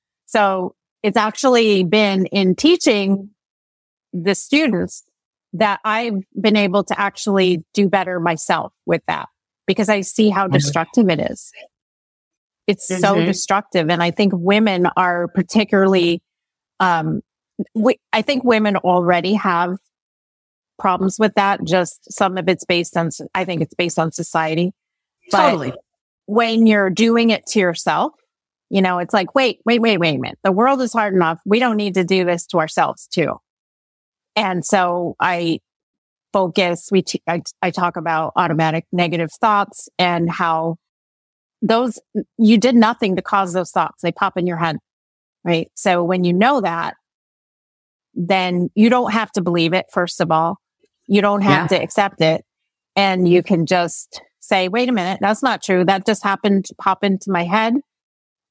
So it's actually been in teaching the students that I've been able to actually do better myself with that, because I see how destructive it is. It's mm-hmm. so destructive. And I think women are particularly, um, we, I think women already have problems with that. Just some of it's based on, I think it's based on society. But totally. When you're doing it to yourself, you know, it's like, wait, wait, wait, wait a minute. The world is hard enough. We don't need to do this to ourselves too. And so I focus, we, t- I, I talk about automatic negative thoughts and how those, you did nothing to cause those thoughts. They pop in your head, right? So when you know that, then you don't have to believe it. First of all, you don't have yeah. to accept it. And you can just say, wait a minute, that's not true. That just happened to pop into my head.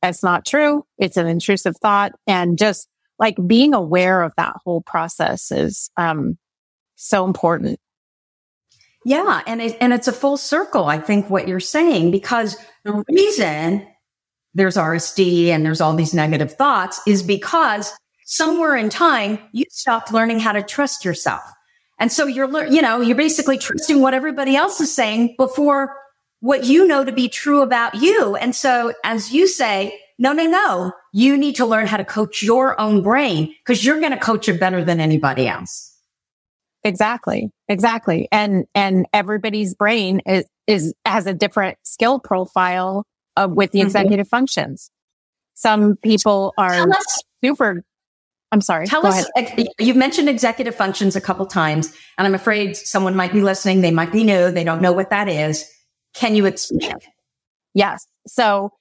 that's not true. It's an intrusive thought. And just like being aware of that whole process is um, so important. Yeah. And it, and it's a full circle, I think, what you're saying, because the reason there's R S D and there's all these negative thoughts is because somewhere in time, you stopped learning how to trust yourself. And so you're, lear- you know, you're basically trusting what everybody else is saying before what you know to be true about you. And so as you say, no, no, no, you need to learn how to coach your own brain because you're going to coach it better than anybody else. Exactly. Exactly. And, and everybody's brain is, is, has a different skill profile uh, with the mm-hmm. executive functions. Some people are us, super, I'm sorry. Tell us, ahead. You've mentioned executive functions a couple times, and I'm afraid someone might be listening. They might be new. They don't know what that is. Can you explain? Yes. So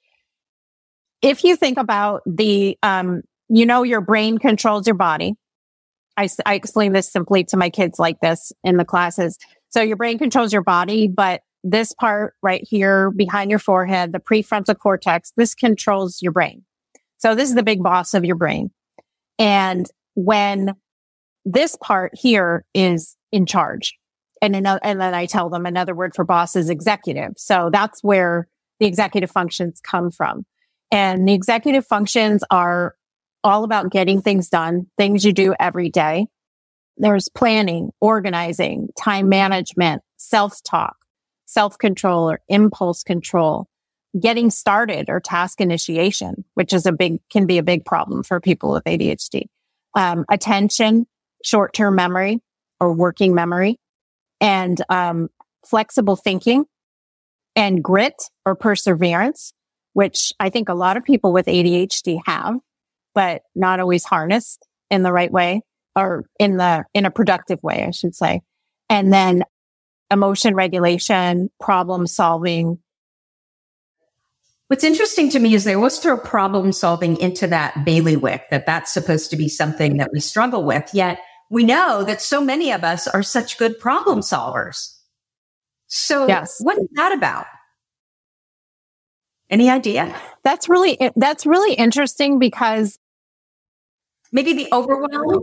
if you think about the, um, you know, your brain controls your body. I, I explain this simply to my kids like this in the classes. So your brain controls your body, but this part right here behind your forehead, the prefrontal cortex, this controls your brain. So this is the big boss of your brain. And when this part here is in charge, and another, and then I tell them another word for boss is executive. So that's where the executive functions come from. And the executive functions are all about getting things done, things you do every day. There's planning, organizing, time management, self-talk, self-control or impulse control, getting started or task initiation, which is a big, can be a big problem for people with A D H D. Um, attention, short-term memory or working memory, and um, flexible thinking and grit or perseverance, which I think a lot of people with A D H D have, but not always harnessed in the right way or in the, in a productive way, I should say. And then emotion regulation, problem solving. What's interesting to me is they always throw problem solving into that bailiwick, that that's supposed to be something that we struggle with. Yet we know that so many of us are such good problem solvers. So yes. What is that about? Any idea? That's really, that's really interesting because maybe the overwhelm.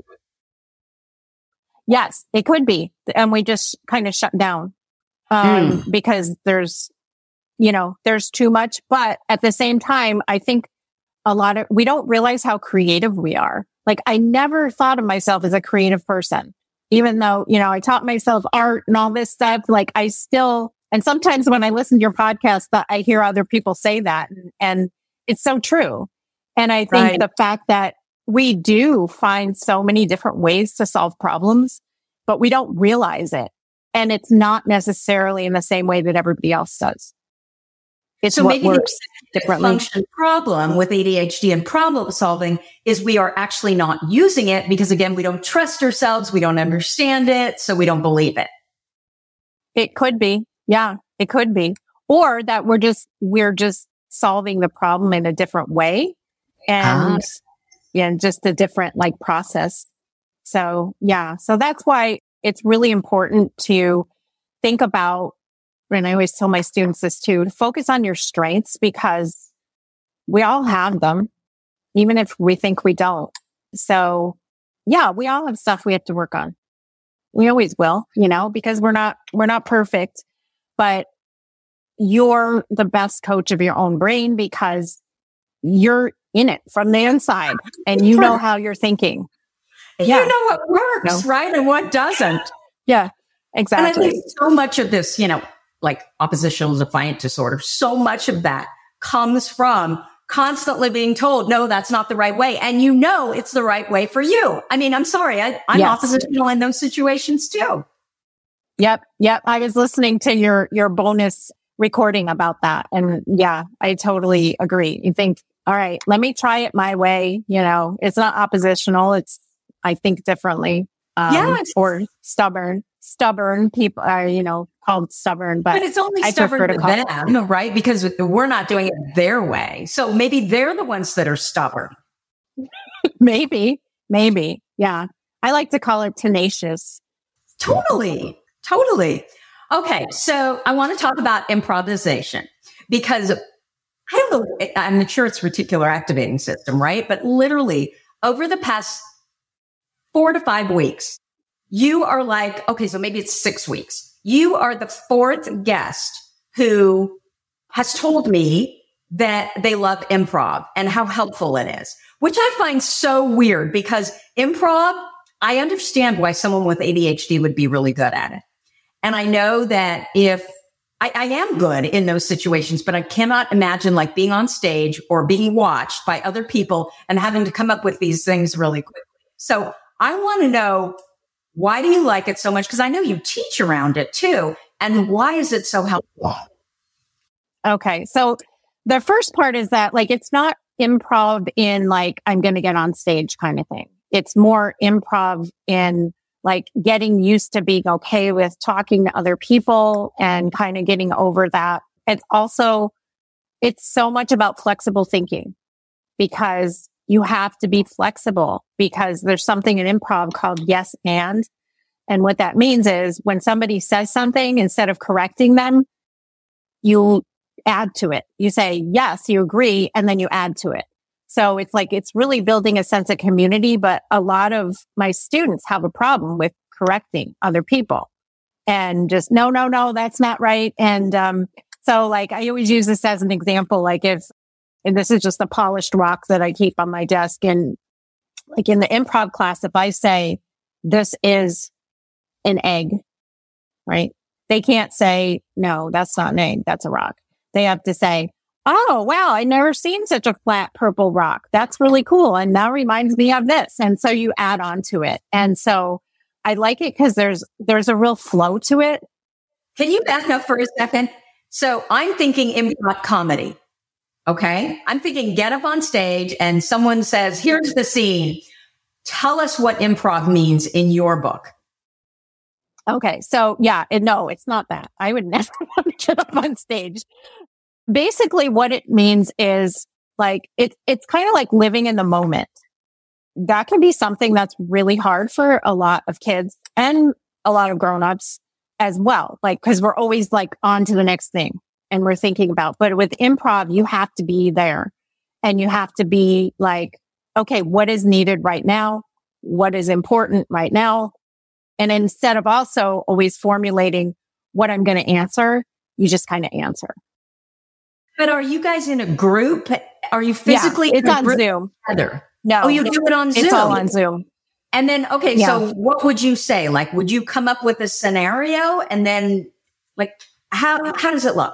Yes, it could be. And we just kind of shut down, um, mm. because there's, you know, there's too much, but at the same time, I think a lot of, we don't realize how creative we are. Like I never thought of myself as a creative person, even though, you know, I taught myself art and all this stuff. Like I still, and sometimes when I listen to your podcast, that I hear other people say that, and, and it's so true. And I think right. the fact that we do find so many different ways to solve problems, but we don't realize it. And it's not necessarily in the same way that everybody else does. It's so what maybe works the differently. Function problem with A D H D and problem solving is we are actually not using it because, again, we don't trust ourselves. We don't understand it. So we don't believe it. It could be. Yeah, it could be. Or that we're just, we're just solving the problem in a different way. And ah. yeah, just a different like process. So yeah, so that's why it's really important to think about, and I always tell my students this too, to focus on your strengths because we all have them, even if we think we don't. So yeah, we all have stuff we have to work on. We always will, you know, because we're not, we're not perfect, but you're the best coach of your own brain because you're in it from the inside and you know how you're thinking. Yeah. You know what works, no. right? And what doesn't. Yeah, exactly. And I think so much of this, you know, like oppositional defiant disorder, so much of that comes from constantly being told, no, that's not the right way. And you know, it's the right way for you. I mean, I'm sorry. I, I'm yes. oppositional in those situations too. Yep. Yep. I was listening to your, your bonus recording about that. And yeah, I totally agree. You think, all right, let me try it my way. You know, it's not oppositional. It's, I think differently. Um, yes. Or stubborn. Stubborn people are, you know, called stubborn, but, but it's only I stubborn to call them, them, right? Because we're not doing it their way. So maybe they're the ones that are stubborn. maybe, maybe. Yeah. I like to call it tenacious. Totally. Totally. Okay. So I want to talk about improvisation because I don't know. I'm not sure it's reticular activating system, right? But literally over the past four to five weeks, you are like, okay, so maybe it's six weeks. You are the fourth guest who has told me that they love improv and how helpful it is, which I find so weird because improv, I understand why someone with A D H D would be really good at it. And I know that if I, I am good in those situations, but I cannot imagine like being on stage or being watched by other people and having to come up with these things really quickly. So I want to know, why do you like it so much? Because I know you teach around it too. And why is it so helpful? Okay. So the first part is that like, it's not improv in like, I'm going to get on stage kind of thing. It's more improv in like getting used to being okay with talking to other people and kind of getting over that. It's also, it's so much about flexible thinking because you have to be flexible because there's something in improv called yes and. And what that means is when somebody says something, instead of correcting them, you add to it. You say, yes, you agree. And then you add to it. So it's like, it's really building a sense of community. But a lot of my students have a problem with correcting other people and just, no, no, no, that's not right. And, um, so like, I always use this as an example, like if, and this is just a polished rock that I keep on my desk. And like in the improv class, if I say, this is an egg, right? They can't say, no, that's not an egg. That's a rock. They have to say, oh, wow, I never seen such a flat purple rock. That's really cool. And that reminds me of this. And so you add on to it. And so I like it because there's, there's a real flow to it. Can you back up for a second? So I'm thinking improv comedy. Okay. I'm thinking get up on stage and someone says, here's the scene. Tell us what improv means in your book. Okay. So yeah, and no, it's not that. I would never want to get up on stage. Basically what it means is like, it, it's kind of like living in the moment. That can be something that's really hard for a lot of kids and a lot of grownups as well. Like, cause we're always like on to the next thing and we're thinking about, but with improv, you have to be there and you have to be like, okay, what is needed right now? What is important right now? And instead of also always formulating what I'm going to answer, you just kind of answer. But are you guys in a group? Are you physically? Yeah, it's on Zoom. Together? No. Oh, you do it on Zoom? It's all on Zoom. And then, okay, yeah. So what would you say? Like, would you come up with a scenario and then like, how, how does it look?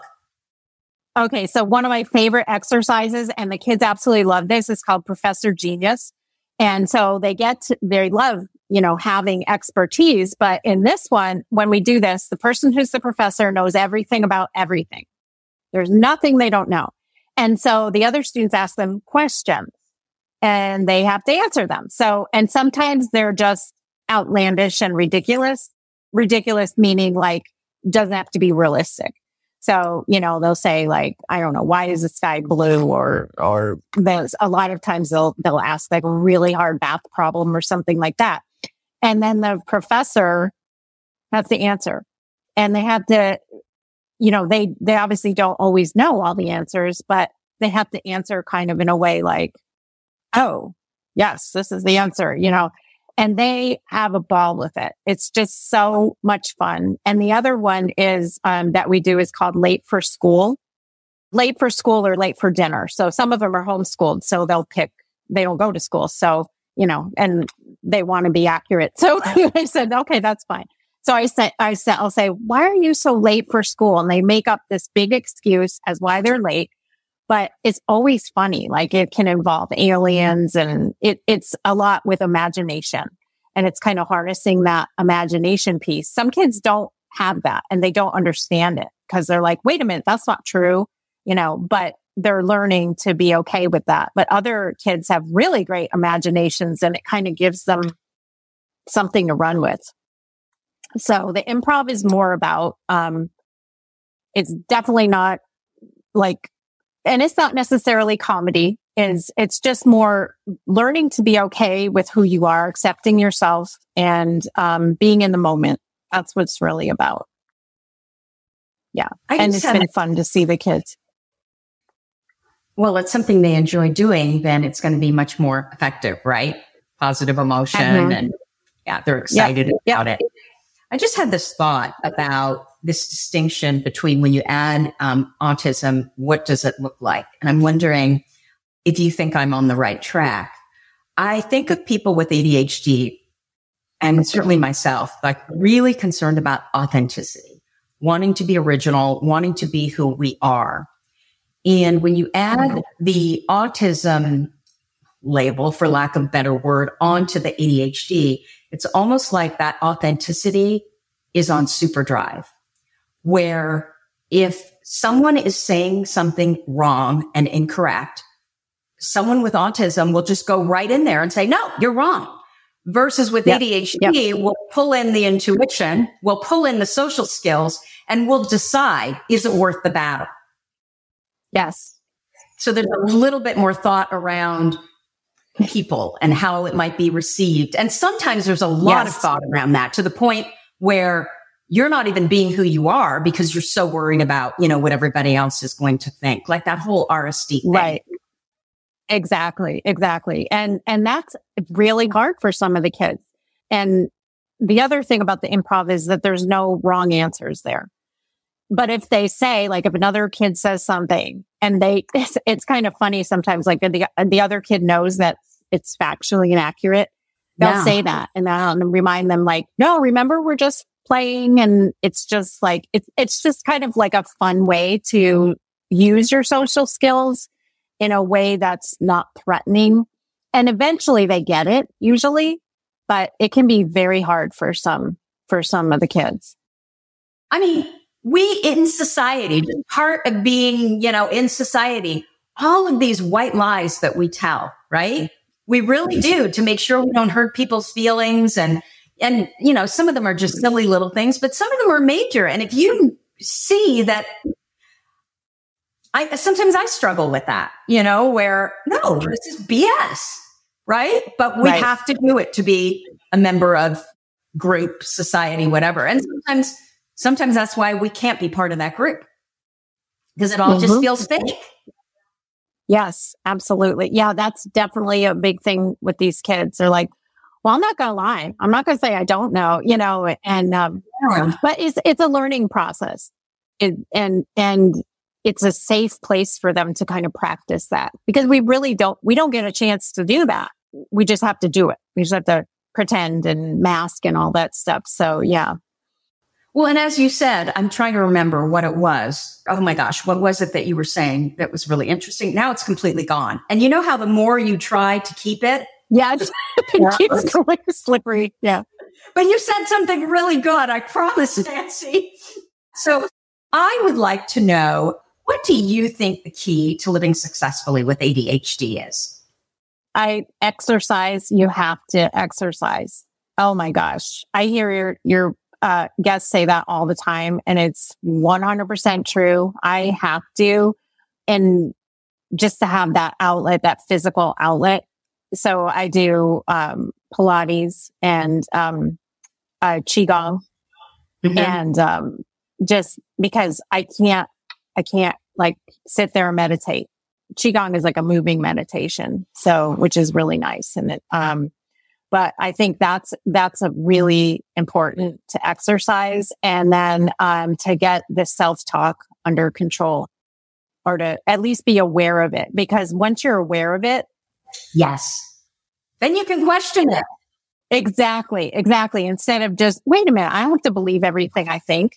Okay. So one of my favorite exercises, and the kids absolutely love this, is called Professor Genius. And so they get, to, they love, you know, having expertise. But in this one, when we do this, the person who's the professor knows everything about everything. There's nothing they don't know. And so the other students ask them questions and they have to answer them. So, and sometimes they're just outlandish and ridiculous. Ridiculous meaning like doesn't have to be realistic. So, you know, they'll say like, I don't know, why is the sky blue? Or, or there's a lot of times they'll, they'll ask like a really hard math problem or something like that. And then the professor has to answer and they have to, you know, they, they obviously don't always know all the answers, but they have to answer kind of in a way like, oh, yes, this is the answer, you know, and they have a ball with it. It's just so much fun. And the other one is, um, that we do is called Late for School, late for school or late for dinner. So some of them are homeschooled. So they'll pick, they don't go to school. So, you know, and they want to be accurate. So I said, okay, that's fine. So I said, I said, I'll say, why are you so late for school? And they make up this big excuse as why they're late, but it's always funny. Like it can involve aliens and it, it's a lot with imagination and it's kind of harnessing that imagination piece. Some kids don't have that and they don't understand it because they're like, wait a minute, that's not true, you know, but they're learning to be okay with that. But other kids have really great imaginations and it kind of gives them something to run with. So the improv is more about, um, it's definitely not like, and it's not necessarily comedy. Is it's just more learning to be okay with who you are, accepting yourself and, um, being in the moment. That's what it's really about. Yeah. And it's been fun to see the kids. well, it's something they enjoy doing, then it's going to be much more effective, right? Positive emotion. Mm-hmm. And yeah, they're excited yep. about yep. it. I just had this thought about this distinction between when you add um, autism, what does it look like? And I'm wondering if you think I'm on the right track. I think of people with A D H D, and certainly myself, like really concerned about authenticity, wanting to be original, wanting to be who we are. And when you add the autism label, for lack of a better word, onto the A D H D, it's almost like that authenticity is on superdrive, where if someone is saying something wrong and incorrect, someone with autism will just go right in there and say, no, you're wrong. Versus with yep. A D H D, yep. we'll pull in the intuition, we'll pull in the social skills, and we'll decide, is it worth the battle? Yes. So there's a little bit more thought around people and how it might be received. And sometimes there's a lot yes. of thought around that, to the point where you're not even being who you are because you're so worried about, you know, what everybody else is going to think, like that whole R S D thing. Right. Exactly. Exactly. And, and that's really hard for some of the kids. And the other thing about the improv is that there's no wrong answers there. But if they say, like, if another kid says something and they, it's, it's kind of funny sometimes, like the, the other kid knows that it's factually inaccurate. They'll yeah. say that and I'll remind them, like, no, remember, we're just playing. And it's just like, it's, it's just kind of like a fun way to use your social skills in a way that's not threatening. And eventually they get it, usually, but it can be very hard for some, for some of the kids. I mean, we in society, part of being, you know, in society, all of these white lies that we tell, right? We really do, to make sure we don't hurt people's feelings. And, and, you know, some of them are just silly little things, but some of them are major. And if you see that, I, sometimes I struggle with that, you know, where no, this is B S, right? But we right. have to do it to be a member of group, society, whatever. And sometimes, sometimes that's why we can't be part of that group, because it all mm-hmm. just feels fake. Yes, absolutely. Yeah, that's definitely a big thing with these kids. They're like, well, I'm not going to lie. I'm not going to say I don't know, you know, and, um, yeah. but it's, it's a learning process. It, and, and it's a safe place for them to kind of practice that, because we really don't, we don't get a chance to do that. We just have to do it. We just have to pretend and mask and all that stuff. So yeah. Well, and as you said, I'm trying to remember what it was. Oh my gosh, what was it that you were saying that was really interesting? Now it's completely gone. And you know how the more you try to keep it, yeah, it keeps going slippery. Yeah. But you said something really good. I promise, Nancy. So I would like to know, what do you think the key to living successfully with A D H D is? I exercise. You have to exercise. Oh my gosh. I hear your, your, uh, guests say that all the time, and it's one hundred percent true. I have to, and just to have that outlet, that physical outlet. So I do, um, Pilates and, um, uh, Qigong mm-hmm. and, um, just because I can't, I can't like sit there and meditate. Qigong is like a moving meditation. So, which is really nice. And it, um, but I think that's, that's a really important to exercise, and then, um, to get the self-talk under control, or to at least be aware of it, because once you're aware of it, yes, then you can question it. Exactly. Exactly. Instead of just, wait a minute, I don't have to believe everything I think.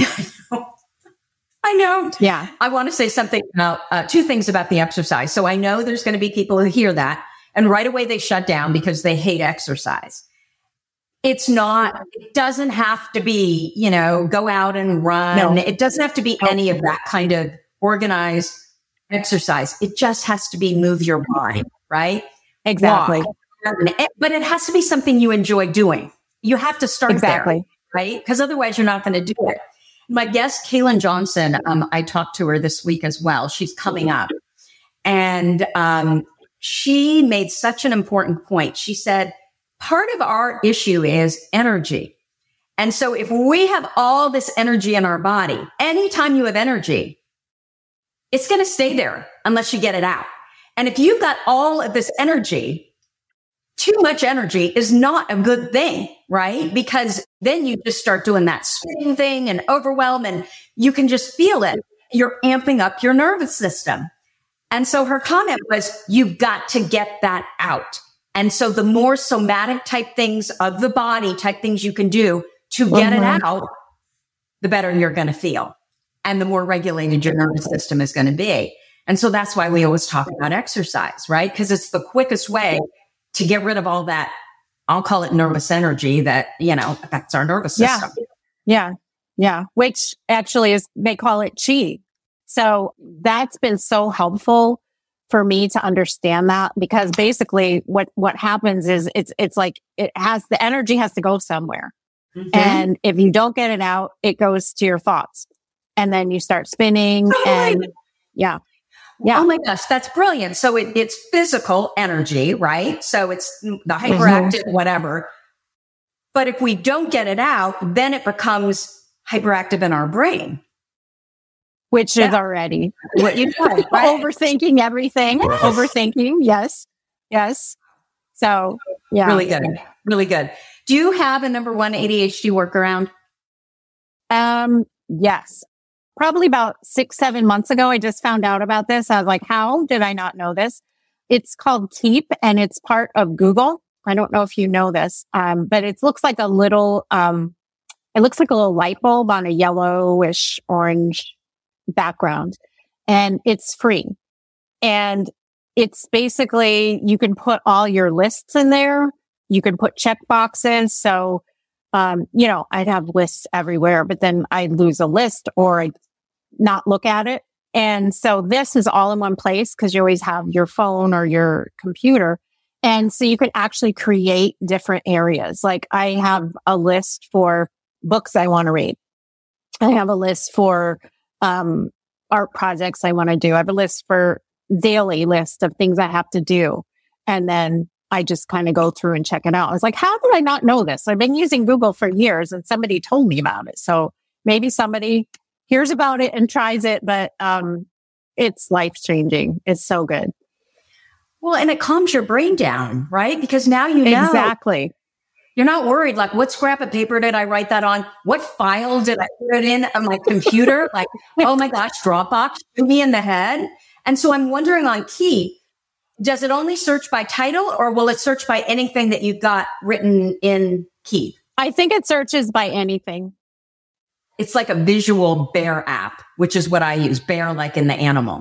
I know. Yeah. I want to say something about, uh, two things about the exercise. So I know there's going to be people who hear that and right away they shut down because they hate exercise. It's not, it doesn't have to be, you know, go out and run. No. It doesn't have to be any of that kind of organized exercise. It just has to be move your body, right? Exactly. Walk. But it has to be something you enjoy doing. You have to start exactly. there, right? Because otherwise you're not going to do it. My guest, Kaylin Johnson, um, I talked to her this week as well. She's coming up. And um, she made such an important point. She said, part of our issue is energy. And so if we have all this energy in our body, anytime you have energy, it's going to stay there unless you get it out. And if you've got all of this energy, too much energy is not a good thing, right? Because then you just start doing that spinning thing and overwhelm, and you can just feel it. You're amping up your nervous system. And so her comment was, you've got to get that out. And so the more somatic type things of the body, type things you can do to get mm-hmm. it out, the better you're going to feel. And the more regulated your nervous system is going to be. And so that's why we always talk about exercise, right? Because it's the quickest way to get rid of all that, I'll call it nervous energy that, you know, affects our nervous system. Yeah. Yeah. Yeah. Which actually is, they call it chi. So that's been so helpful for me to understand that, because basically what, what happens is it's, it's like it has, the energy has to go somewhere. Mm-hmm. And if you don't get it out, it goes to your thoughts, and then you start spinning oh, and right. yeah. Yeah. Oh my gosh, that's brilliant. So it, it's physical energy, right? So it's the hyperactive, mm-hmm. whatever. But if we don't get it out, then it becomes hyperactive in our brain. Which yeah. is already what you call right? Overthinking everything. Yes. Overthinking. Yes. Yes. So yeah. Really good. Really good. Do you have a number one A D H D workaround? Um, yes. Probably about six, seven months ago, I just found out about this. I was like, how did I not know this? It's called Keep, and it's part of Google. I don't know if you know this, um, but it looks like a little, um, it looks like a little light bulb on a yellowish orange background, and it's free. And it's basically, you can put all your lists in there. You can put check boxes. So, um, you know, I'd have lists everywhere, but then I'd lose a list or I'd not look at it. And so this is all in one place, because you always have your phone or your computer. And so you can actually create different areas. Like I have a list for books I want to read. I have a list for um, art projects I want to do. I have a list for daily list of things I have to do. And then I just kind of go through and check it out. I was like, how did I not know this? I've been using Google for years and somebody told me about it. So maybe somebody hears about it and tries it, but um, it's life changing. It's so good. Well, and it calms your brain down, right? Because now you know. Exactly. You're not worried, like, what scrap of paper did I write that on? What file did I put it in on my computer? Like, oh my gosh, Dropbox, shoot me in the head. And so I'm wondering on Key, does it only search by title, or will it search by anything that you've got written in Key? I think it searches by anything. It's like a visual bear app, which is what I use. Bear, like in the animal.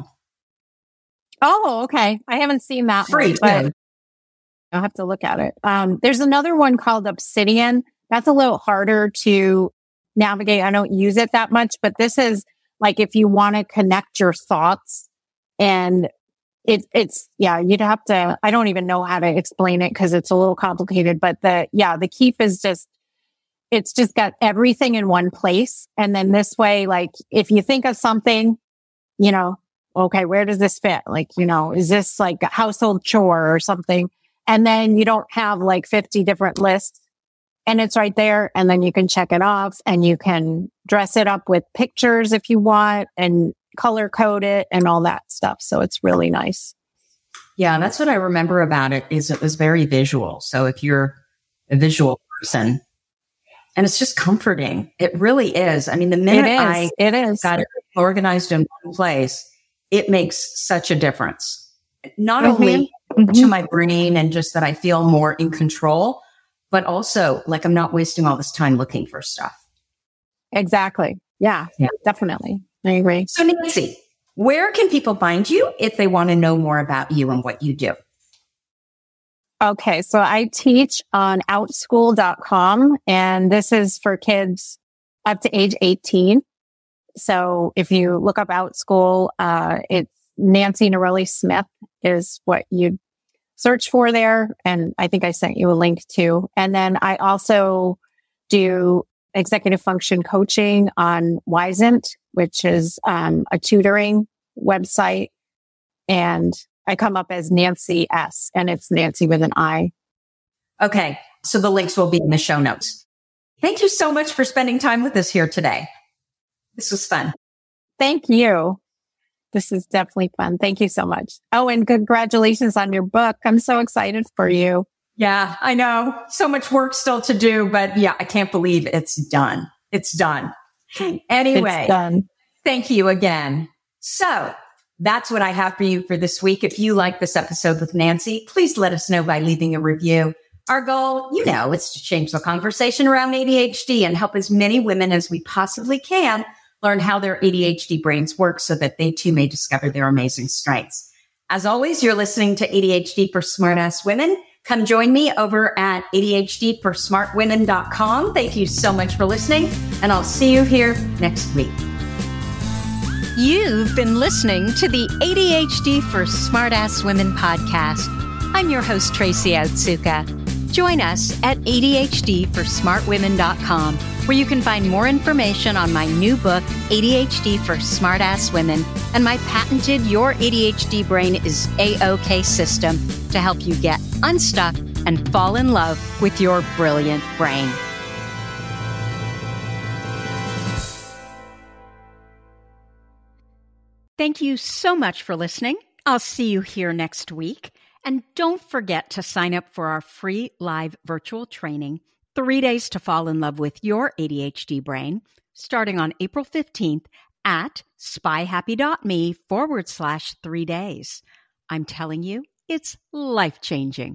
Oh, okay. I haven't seen that. Free, one, but I'll have to look at it. Um, there's another one called Obsidian. That's a little harder to navigate. I don't use it that much, but this is like if you want to connect your thoughts, and it, it's, yeah, you'd have to, I don't even know how to explain it because it's a little complicated, but the, yeah, the Keep is just, it's just got everything in one place. And then this way, like if you think of something, you know, okay, where does this fit? Like, you know, is this like a household chore or something? And then you don't have like fifty different lists, and it's right there. And then you can check it off, and you can dress it up with pictures if you want, and color code it and all that stuff. So it's really nice. Yeah, that's what I remember about it, is it was very visual. So if you're a visual person, and it's just comforting. It really is. I mean, the minute it is. I it is. got it organized in one place, it makes such a difference. Not mm-hmm. only mm-hmm. to my brain and just that I feel more in control, but also like I'm not wasting all this time looking for stuff. Exactly. Yeah, yeah, definitely. I agree. So Nancy, where can people find you if they want to know more about you and what you do? Okay, so I teach on outschool dot com, and this is for kids up to age eighteen. So if you look up Outschool, uh, it's Nancy Norelli Smith is what you search for there. And I think I sent you a link too. And then I also do executive function coaching on Wisent, which is um, a tutoring website. And I come up as Nancy S, and it's Nancy with an I. Okay. So the links will be in the show notes. Thank you so much for spending time with us here today. This was fun. Thank you. This is definitely fun. Thank you so much. Oh, and congratulations on your book. I'm so excited for you. Yeah, I know. So much work still to do, but yeah, I can't believe it's done. It's done. Anyway, it's done. Thank you again. So that's what I have for you for this week. If you like this episode with Nancy, please let us know by leaving a review. Our goal, you know, is to change the conversation around A D H D and help as many women as we possibly can learn how their A D H D brains work so that they too may discover their amazing strengths. As always, you're listening to A D H D for Smartass Women. Come join me over at A D H D for smart women dot com. Thank you so much for listening, and I'll see you here next week. You've been listening to the A D H D for Smartass Women podcast. I'm your host, Tracy Otsuka. Join us at A D H D for smart women dot com, where you can find more information on my new book, A D H D for Smartass Women, and my patented Your A D H D Brain is A-OK system to help you get unstuck and fall in love with your brilliant brain. Thank you so much for listening. I'll see you here next week. And don't forget to sign up for our free live virtual training, Three Days to Fall in Love with Your A D H D Brain, starting on April fifteenth at spyhappy.me forward slash three days. I'm telling you, it's life-changing.